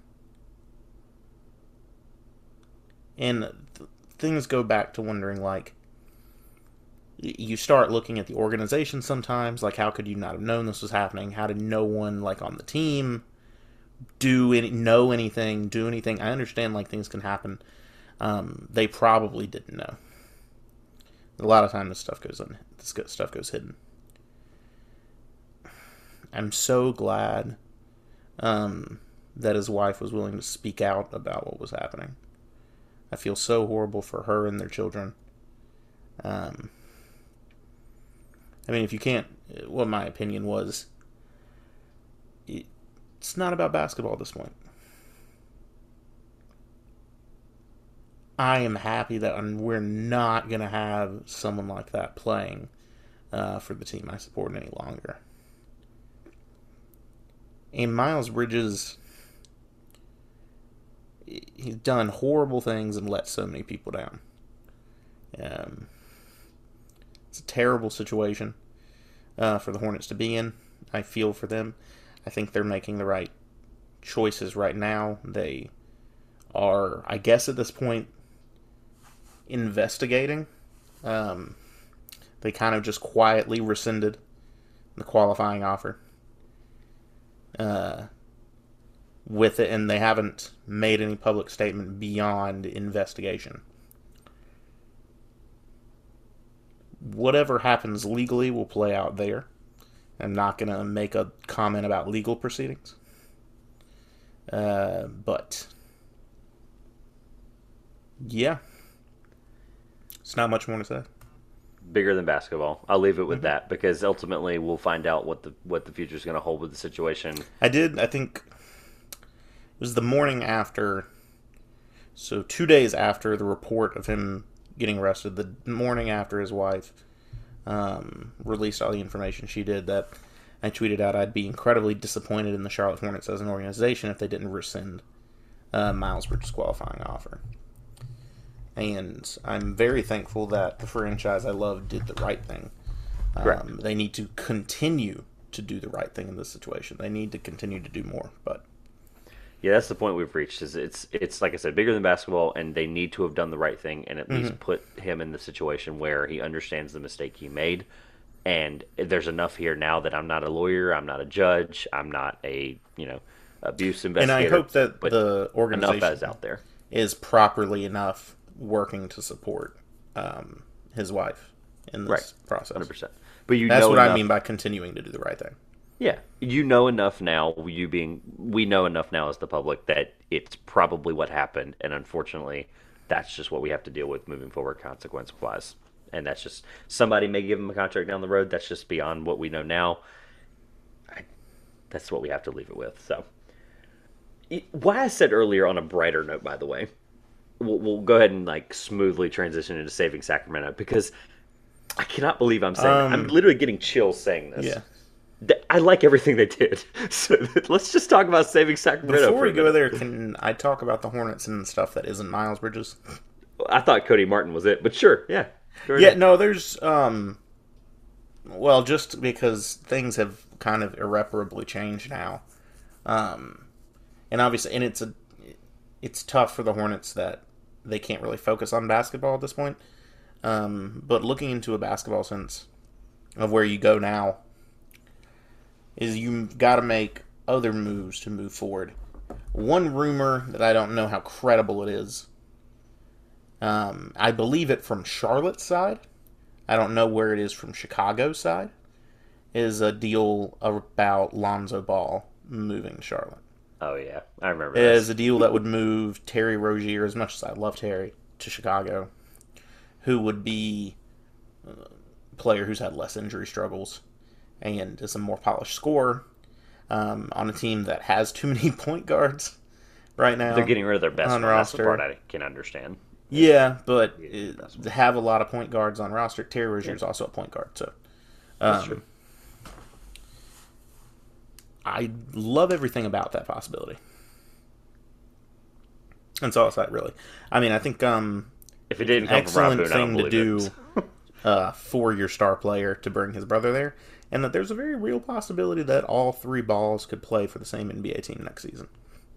And things go back to wondering, like, you start looking at the organization sometimes, like, how could you not have known this was happening? How did no one, like, on the team do anything? I understand, like, things can happen. They probably didn't know. A lot of times this stuff goes hidden. I'm so glad that his wife was willing to speak out about what was happening. I feel so horrible for her and their children. I mean, if you can't, what my opinion was, it's not about basketball at this point. I am happy that we're not going to have someone like that playing for the team I support any longer. And Miles Bridges, he's done horrible things and let so many people down. It's a terrible situation for the Hornets to be in. I feel for them. I think they're making the right choices right now. They are, I guess at this point, investigating. They kind of just quietly rescinded the qualifying offer with it, and they haven't made any public statement beyond investigation. Whatever happens legally will play out there. I'm not going to make a comment about legal proceedings. But yeah, it's not much more to say. Bigger than basketball. I'll leave it with that, because ultimately we'll find out what the future is going to hold with the situation. I think it was the morning after, so 2 days after the report of him getting arrested, the morning after his wife released all the information she did, that I tweeted out I'd be incredibly disappointed in the Charlotte Hornets as an organization if they didn't rescind Miles Bridges' qualifying offer. And I'm very thankful that the franchise I love did the right thing. They need to continue to do the right thing in this situation. They need to continue to do more. But yeah, that's the point we've reached. Is it's like I said, bigger than basketball, and they need to have done the right thing and at least put him in the situation where he understands the mistake he made. And there's enough here now that I'm not a lawyer, I'm not a judge, I'm not a abuse investigator. And I hope that the organization enough is out there is properly enough working to support his wife in Right. this process. 100%. But That's what enough, I mean by continuing to do the right thing. Yeah, you know enough now. We know enough now as the public that it's probably what happened, and unfortunately, that's just what we have to deal with moving forward, consequence-wise. And that's just somebody may give him a contract down the road. That's just beyond what we know now. That's what we have to leave it with. So, why I said earlier on a brighter note, by the way, we'll go ahead and like smoothly transition into saving Sacramento because I cannot believe I'm saying that. I'm literally getting chills saying this. Yeah. I like everything they did. So let's just talk about saving Sacramento. Before we go there, can I talk about the Hornets and stuff that isn't Miles Bridges? I thought Cody Martin was it, but sure, yeah. Yeah, no, there's well, just because things have kind of irreparably changed now, and obviously, and it's tough for the Hornets that they can't really focus on basketball at this point. But looking into a basketball sense of where you go now is you've got to make other moves to move forward. One rumor that I don't know how credible it is, I believe it from Charlotte's side, I don't know where it is from Chicago's side, is a deal about Lonzo Ball moving to Charlotte. Oh, yeah. I remember It this. is a deal that would move Terry Rozier, as much as I love Terry, to Chicago, who would be a player who's had less injury struggles and is a more polished scorer on a team that has too many point guards right now. They're getting rid of their best on one. That's the roster. part I can understand. Yeah, but to have a lot of point guards on roster, Terry Rozier is also a point guard. So That's true. I love everything about that possibility. And so it's that really. I mean, I think If it didn't come from Rob excellent Boone, I don't thing to believe do it. for your star player to bring his brother there, and that there's a very real possibility that all three balls could play for the same NBA team next season.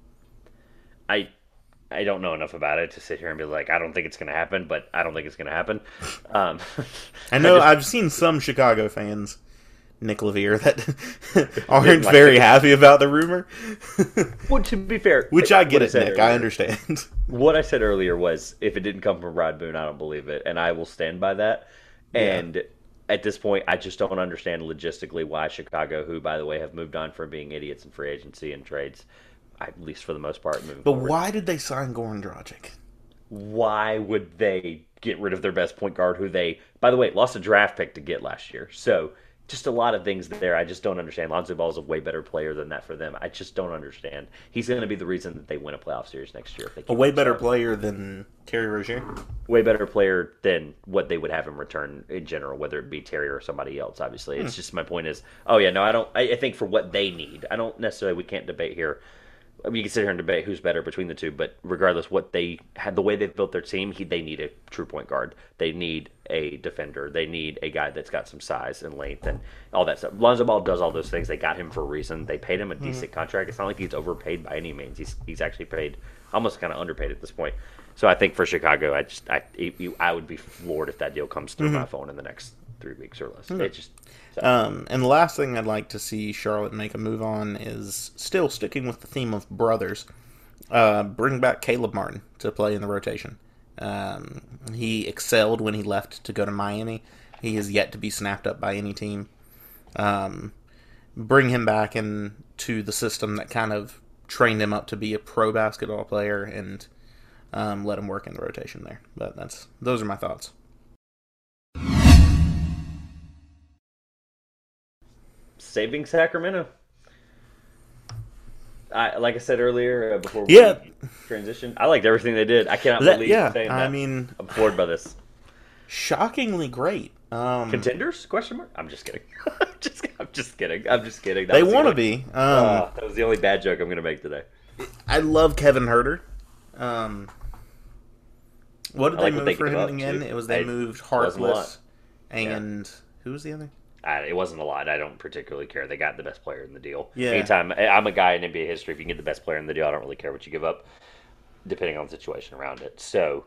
I don't know enough about it to sit here and be like, I don't think it's going to happen, but I don't think it's going to happen. I know I've seen some Chicago fans, Nick Levere, that aren't like very it. happy about the rumor. Well, to be fair, Which I get what it, said Nick. I earlier- understand. What I said earlier was, if it didn't come from Rod Boone, I don't believe it, and I will stand by that. And at this point, I just don't understand logistically why Chicago, who, by the way, have moved on from being idiots in free agency and trades, at least for the most part, moving But forward. why did they sign Goran Dragic? Why would they get rid of their best point guard, who they, by the way, lost a draft pick to get last year? So just a lot of things there I just don't understand. Lonzo Ball is a way better player than that for them. I just don't understand. He's going to be the reason that they win a playoff series next year. If they A keep way him better sharp. player than Terry Rozier? Way better player than what they would have in return in general, whether it be Terry or somebody else. Obviously, it's just my point is, I think for what they need, I don't necessarily. We can't debate here. We can sit here and debate who's better between the two, but regardless, what they had, the way they've built their team, they need a true point guard. They need a defender. They need a guy that's got some size and length and all that stuff. Lonzo Ball does all those things. They got him for a reason. They paid him a decent contract. It's not like he's overpaid by any means. He's actually paid almost kind of underpaid at this point. So I think for Chicago, I would be floored if that deal comes through my phone in the next 3 weeks or less. It just. And the last thing I'd like to see Charlotte make a move on is still sticking with the theme of brothers. Bring back Caleb Martin to play in the rotation. He excelled when he left to go to Miami. He has yet to be snapped up by any team. Bring him back into the system that kind of trained him up to be a pro basketball player and let him work in the rotation there. But those are my thoughts. Saving Sacramento. Like I said earlier, before we transitioned, I liked everything they did. I cannot believe saying that. I mean, I'm floored by this. shockingly great. Contenders? Question mark. I'm just kidding. I'm just kidding. That They was the want to only- be. that was the only bad joke I'm going to make today. I love Kevin Herter. What did I like they what move they for gave him up, again? too. It was they moved wasn't a lot. Harkless and who was the other? It wasn't a lot. I don't particularly care. They got the best player in the deal. Yeah. Anytime I'm a guy in NBA history, if you can get the best player in the deal, I don't really care what you give up, depending on the situation around it. So,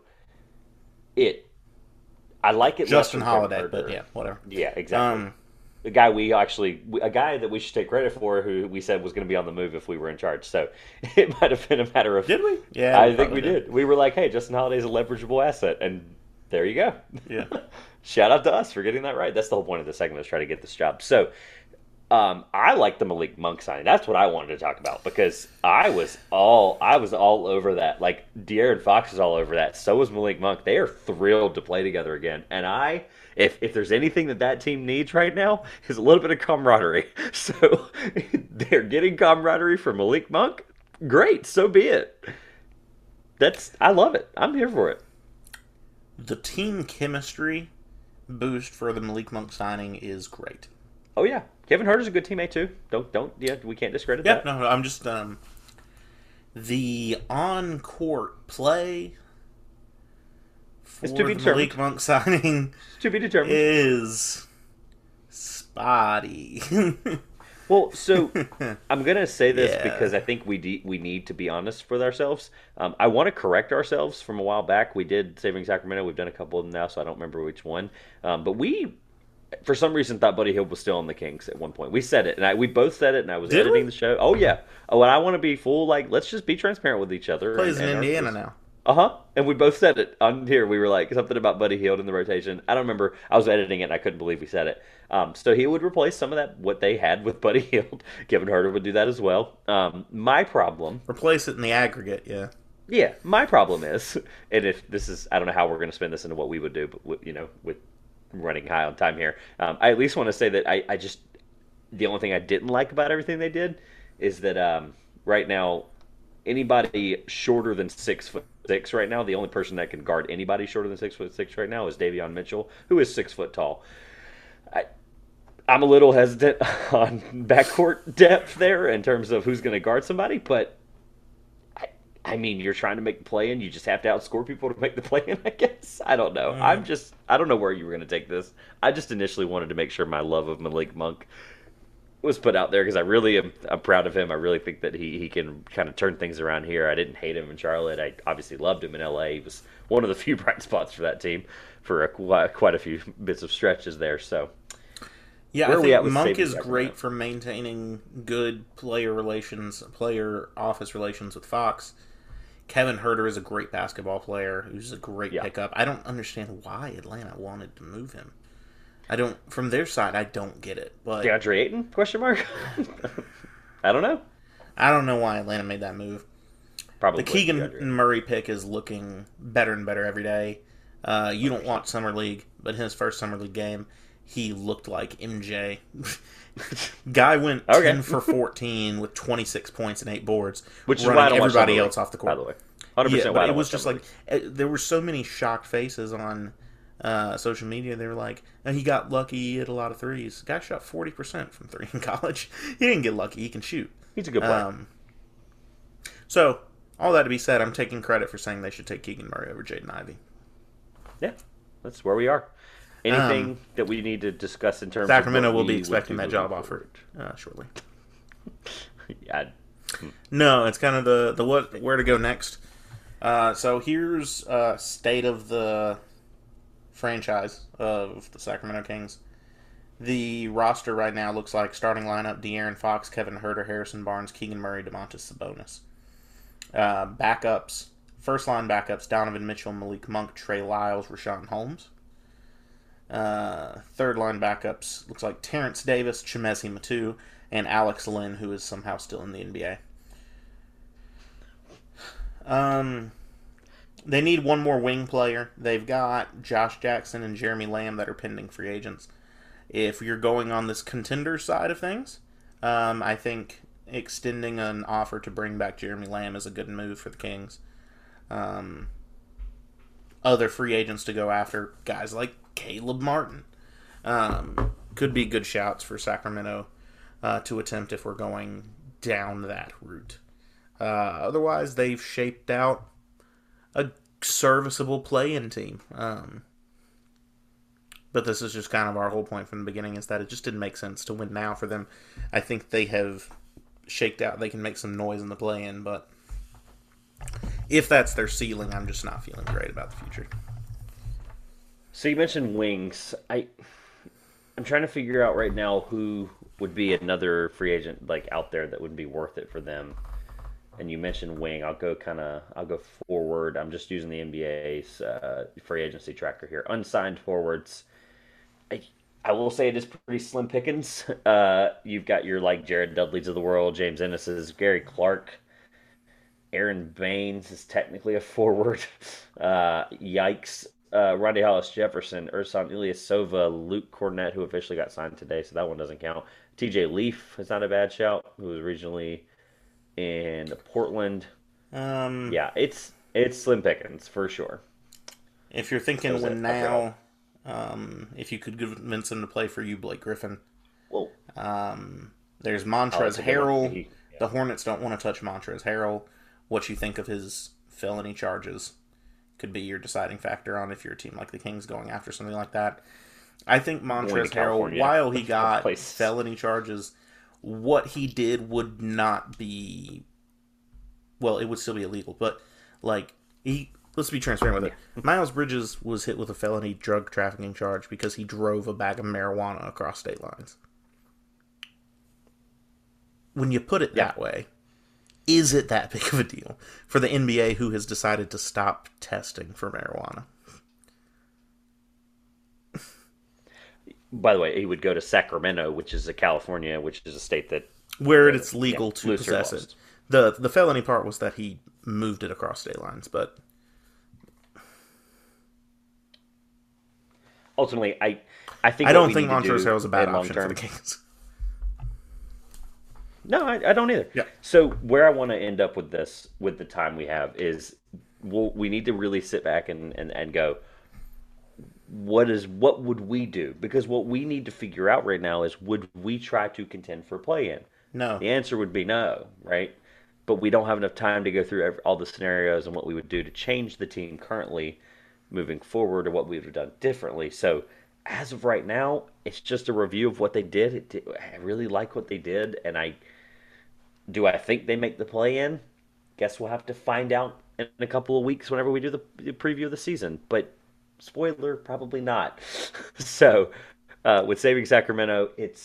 I like it. Justin less than Kevin Holiday, Huerter. but yeah, whatever. Yeah, exactly. A guy that we should take credit for, who we said was going to be on the move if we were in charge. So it might have been a matter of. Did we? Yeah, I think we did. We were like, hey, Justin Holiday's a leverageable asset, and there you go. Yeah. Shout out to us for getting that right. That's the whole point of the segment, is try to get this job. So, I like the Malik Monk signing. That's what I wanted to talk about because I was all over that. Like De'Aaron Fox is all over that. So was Malik Monk. They are thrilled to play together again. And if there's anything that team needs right now, is a little bit of camaraderie. So they're getting camaraderie from Malik Monk. Great, so be it. I love it. I'm here for it. The team chemistry boost for the Malik Monk signing is great. Oh yeah, Kevin Huerter's a good teammate too. Don't yeah, we can't discredit Yeah, that. no, I'm just the on-court play for It's to be the determined. Malik Monk signing To be determined. is spotty. Well, so I'm gonna say this Yeah. because I think we need to be honest with ourselves. I want to correct ourselves from a while back. We did Saving Sacramento. We've done a couple of them now, so I don't remember which one. But we, for some reason, thought Buddy Hield was still on the Kings at one point. We said it, and we both said it, and I was Did editing we? the show. Oh yeah. Oh, and I want to be full. Like, let's just be transparent with each other. Plays in and Indiana now. And we both said it on here. We were like something about Buddy Hield in the rotation. I don't remember. I was editing it and I couldn't believe we said it. So he would replace some of that what they had with Buddy Hield. Kevin Huerter would do that as well. My problem, Replace it in the aggregate, yeah. yeah, my problem is, and if this is, I don't know how we're going to spin this into what we would do, but with running high on time here, I at least want to say that I just the only thing I didn't like about everything they did is that right now anybody shorter than 6'6" right now, the only person that can guard anybody shorter than 6'6" right now is Davion Mitchell, who is 6 foot tall. I'm a little hesitant on backcourt depth there in terms of who's going to guard somebody, but I mean, you're trying to make the play in. You just have to outscore people to make the play in, I guess. I don't know. I don't know where you were going to take this. I just initially wanted to make sure my love of Malik Monk was put out there because I'm proud of him. I really think that he can kind of turn things around here. I didn't hate him in Charlotte. I obviously loved him in LA. He was one of the few bright spots for that team for quite a few bits of stretches there. So Yeah, Where I are we at think with Monk saving is Sacramento? great for maintaining good player office relations with Fox. Kevin Herter is a great basketball player who's a great Yeah. pickup. I don't understand why Atlanta wanted to move him. I don't, from their side, I don't get it. But DeAndre Ayton? Question mark. I don't know. I don't know why Atlanta made that move. Probably The Keegan DeAndre Ayton. Murray pick is looking better and better every day. You don't watch Summer League, but in his first Summer League game, he looked like MJ. Guy went Okay. 10 for 14 with 26 points and 8 boards, Which is why I running don't watch everybody Summer else League, off the court. by the way. 100% Yeah, why I but don't it was watch just Summer like League. there were so many shocked faces on social media. They were like, "Oh, he got lucky. He hit a lot of threes. Guy shot 40% from three in college. He didn't get lucky. He can shoot." He's a good player. So all that to be said, I'm taking credit for saying they should take Keegan Murray over Jaden Ivey. Yeah, that's where we are. Anything that we need to discuss in terms Sacramento of what will be we expecting would that do job moving offer forward? shortly. Yeah, No, it's kind of the where to go next. So here's state of the franchise of the Sacramento Kings. The roster right now looks like starting lineup: De'Aaron Fox, Kevin Huerter, Harrison Barnes, Keegan Murray, Domantas Sabonis. Backups: first line backups: Donovan Mitchell, Malik Monk, Trey Lyles, Rashawn Holmes. Third line backups looks like Terrence Davis, Chimezi Matu, and Alex Lynn, who is somehow still in the NBA. They need one more wing player. They've got Josh Jackson and Jeremy Lamb that are pending free agents. If you're going on this contender side of things, I think extending an offer to bring back Jeremy Lamb is a good move for the Kings. Other free agents to go after, guys like Caleb Martin, could be good shouts for Sacramento to attempt if we're going down that route. Otherwise, they've shaped out a serviceable play-in team. But this is just kind of our whole point from the beginning, is that it just didn't make sense to win now for them. I think they have shaked out. They can make some noise in the play-in, but if that's their ceiling, I'm just not feeling great about the future. So you mentioned wings. I'm trying to figure out right now who would be another free agent like out there that would be worth it for them. And you mentioned wing. I'll go forward. I'm just using the NBA's free agency tracker here. Unsigned forwards. I will say it is pretty slim pickings. You've got your like Jared Dudleys of the world, James Ennis's, Gary Clark, Aaron Baines is technically a forward. Yikes. Rondae Hollis Jefferson, Ursan Ilyasova, Luke Cornett, who officially got signed today, so that one doesn't count. TJ Leaf is not a bad shout, who was originally in Portland. Um, Yeah, it's slim pickings for sure. if you're That thinking was when a route. now, if you could convince him to play for you, Blake Griffin. Well, There's oh, Montrez that's a good one. Harrell. The Hornets don't want to touch Montrez Harrell. What you think of his felony charges could be your deciding factor on if you're a team like the Kings going after something like that. I think Going to Montrez Harrell, California, while he of all got places. felony charges, what he did would not be, well, it would still be illegal, but like he let's be transparent with it. Miles Bridges was hit with a felony drug trafficking charge because he drove a bag of marijuana across state lines. When you put it Yeah. that way, is it that big of a deal for the NBA who has decided to stop testing for marijuana? By the way, he would go to Sacramento, which is a California, which is a state that Where it's legal to looser possess it. laws. The felony part was that he moved it across state lines, but Ultimately, I think I what don't we think need to Montrezl do Harrell is a bad in long option for the term. Kings. No, I don't either. Yeah. So where I want to end up with this, with the time we have, is we need to really sit back and go, what would we do? Because what we need to figure out right now is would we try to contend for play in? No. The answer would be no, right? But we don't have enough time to go through all the scenarios and what we would do to change the team currently moving forward or what we would have done differently. So as of right now, it's just a review of what they did. I really like what they did, and I think they make the play in. Guess we'll have to find out in a couple of weeks whenever we do the preview of the season. But spoiler, probably not. So with saving Sacramento,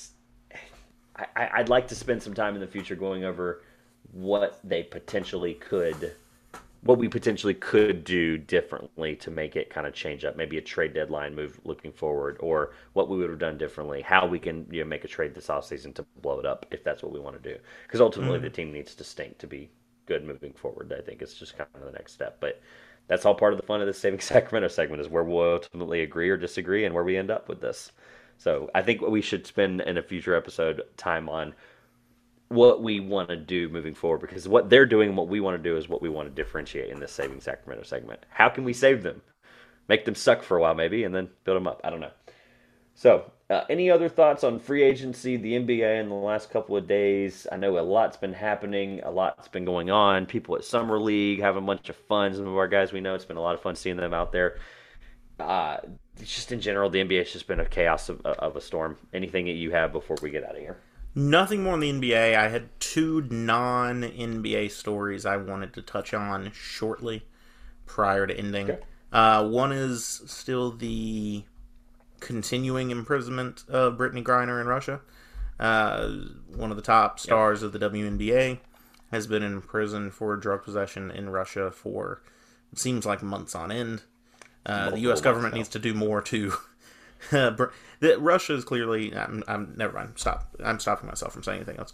I'd like to spend some time in the future going over what they potentially could, what we potentially could do differently to make it kind of change up. Maybe a trade deadline move looking forward, or what we would have done differently. How we can make a trade this offseason to blow it up if that's what we want to do. Because ultimately, the team needs to stink to be good moving forward. I think it's just kind of the next step. But that's all part of the fun of this Saving Sacramento segment is where we'll ultimately agree or disagree and where we end up with this. So I think what we should spend in a future episode time on what we want to do moving forward because what they're doing and what we want to do is what we want to differentiate in this Saving Sacramento segment. How can we save them? Make them suck for a while maybe and then build them up. I don't know. So, any other thoughts on free agency, the NBA in the last couple of days? I know a lot's been happening, a lot's been going on. People at Summer League having a bunch of fun. Some of our guys we know, it's been a lot of fun seeing them out there. Uh, just in general, the NBA has just been a chaos of a storm. Anything that you have before we get out of here? Nothing more in the NBA. I had two non NBA stories I wanted to touch on shortly prior to ending. Okay. One is still the continuing imprisonment of Brittany Griner in Russia. One of the top Yep. stars of the WNBA has been in prison for drug possession in Russia for it seems like months on end. The U.S. Multiple government months needs to do more to. Russia is clearly. I'm never mind. Stop. I'm stopping myself from saying anything else.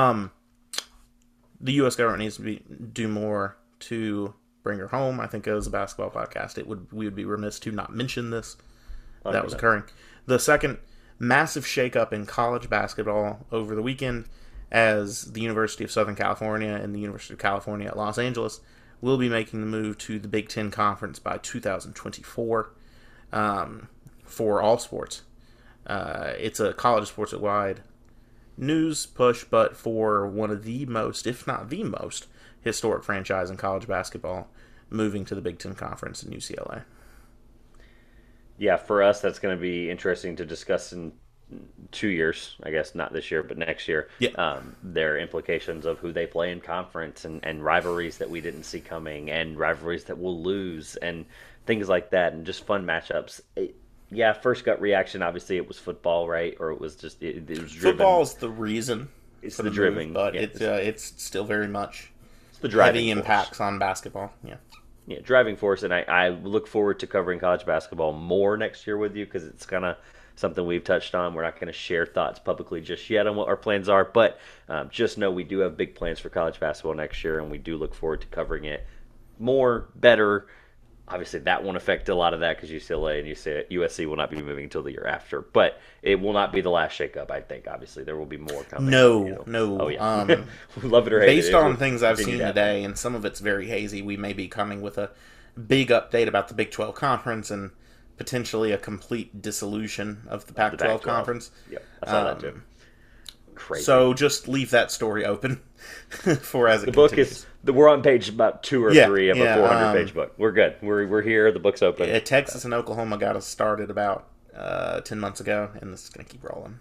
The U.S. government needs to do more to bring her home. I think as a basketball podcast, we would be remiss to not mention this. now. That was occurring. The second massive shakeup in college basketball over the weekend, as the University of Southern California and the University of California at Los Angeles will be making the move to the Big Ten Conference by 2024 for all sports. It's a college sports wide news push, but for one of the most, if not the most, historic franchise in college basketball moving to the Big Ten Conference in UCLA. Yeah, for us, that's going to be interesting to discuss in 2 years, I guess, not this year, but next year. Yeah. Their implications of who they play in conference and rivalries that we didn't see coming and rivalries that we'll lose and things like that and just fun matchups. Yeah, first gut reaction, obviously, it was football, right? Or it was just, it was driven. Football's the reason It's for the the driven, move, but yeah, it's still very much it's the driving heavy force. impacts on basketball. Yeah. Yeah, driving force, and I look forward to covering college basketball more next year with you because it's gonna something we've touched on. We're not going to share thoughts publicly just yet on what our plans are, but just know we do have big plans for college basketball next year, and we do look forward to covering it more, better. Obviously, that won't affect a lot of that because UCLA and USC will not be moving until the year after. But it will not be the last shakeup, I think. Obviously, there will be more coming. No. Oh, yeah. Love it or hate it. Based on things I've seen today, and some of it's very hazy, we may be coming with a big update about the Big 12 Conference and potentially a complete dissolution of the Pac-12 Conference. Yep, I saw that too. Crazy. So just leave that story open for as it the book continues. is. We're on page about 2 or 3 of a 400-page book. We're good. We're here. The book's open. Texas and Oklahoma got us started about 10 months ago, and this is going to keep rolling.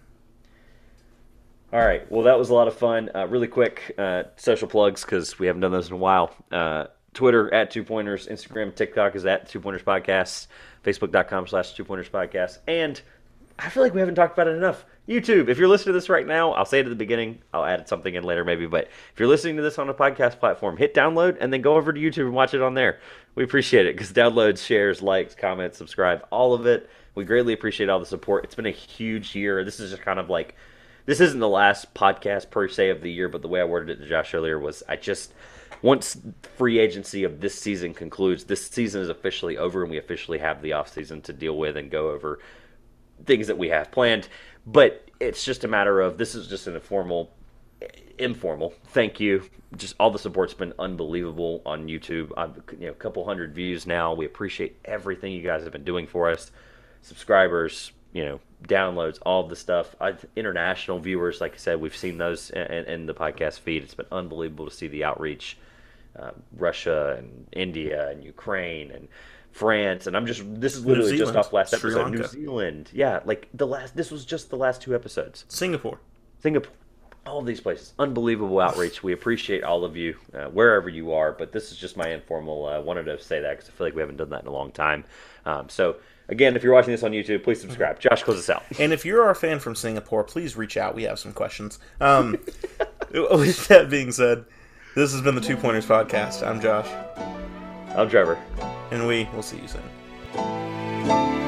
All right. Well, that was a lot of fun. Really quick, social plugs because we haven't done those in a while. Twitter at 2 Pointers, Instagram, TikTok is at 2 Pointers Podcast, Facebook.com/2 Pointers Podcast, and I feel like we haven't talked about it enough. YouTube. If you're listening to this right now, I'll say it at the beginning. I'll add something in later maybe. But if you're listening to this on a podcast platform, hit download and then go over to YouTube and watch it on there. We appreciate it because downloads, shares, likes, comments, subscribe, all of it. We greatly appreciate all the support. It's been a huge year. This is just kind of like, this isn't the last podcast per se of the year, but the way I worded it to Josh earlier was once free agency of this season concludes, this season is officially over and we officially have the offseason to deal with and go over things that we have planned. But it's just a matter of, this is just an informal thank you. Just all the support's been unbelievable on YouTube. A couple hundred views now. We appreciate everything you guys have been doing for us. Subscribers, downloads, all of the stuff. International viewers, like I said, we've seen those in the podcast feed. It's been unbelievable to see the outreach. Russia and India and Ukraine and France, and this is literally just off last episode. New Zealand, yeah, this was just the last 2 episodes. Singapore, all of these places, unbelievable outreach. We appreciate all of you, wherever you are. But this is just my informal. Wanted to say that because I feel like we haven't done that in a long time. So again, if you're watching this on YouTube, please subscribe. Josh, close us out. And if you're our fan from Singapore, please reach out. We have some questions. With that being said, this has been the 2 Pointers Podcast. I'm Josh. I'm Trevor. And we will see you soon.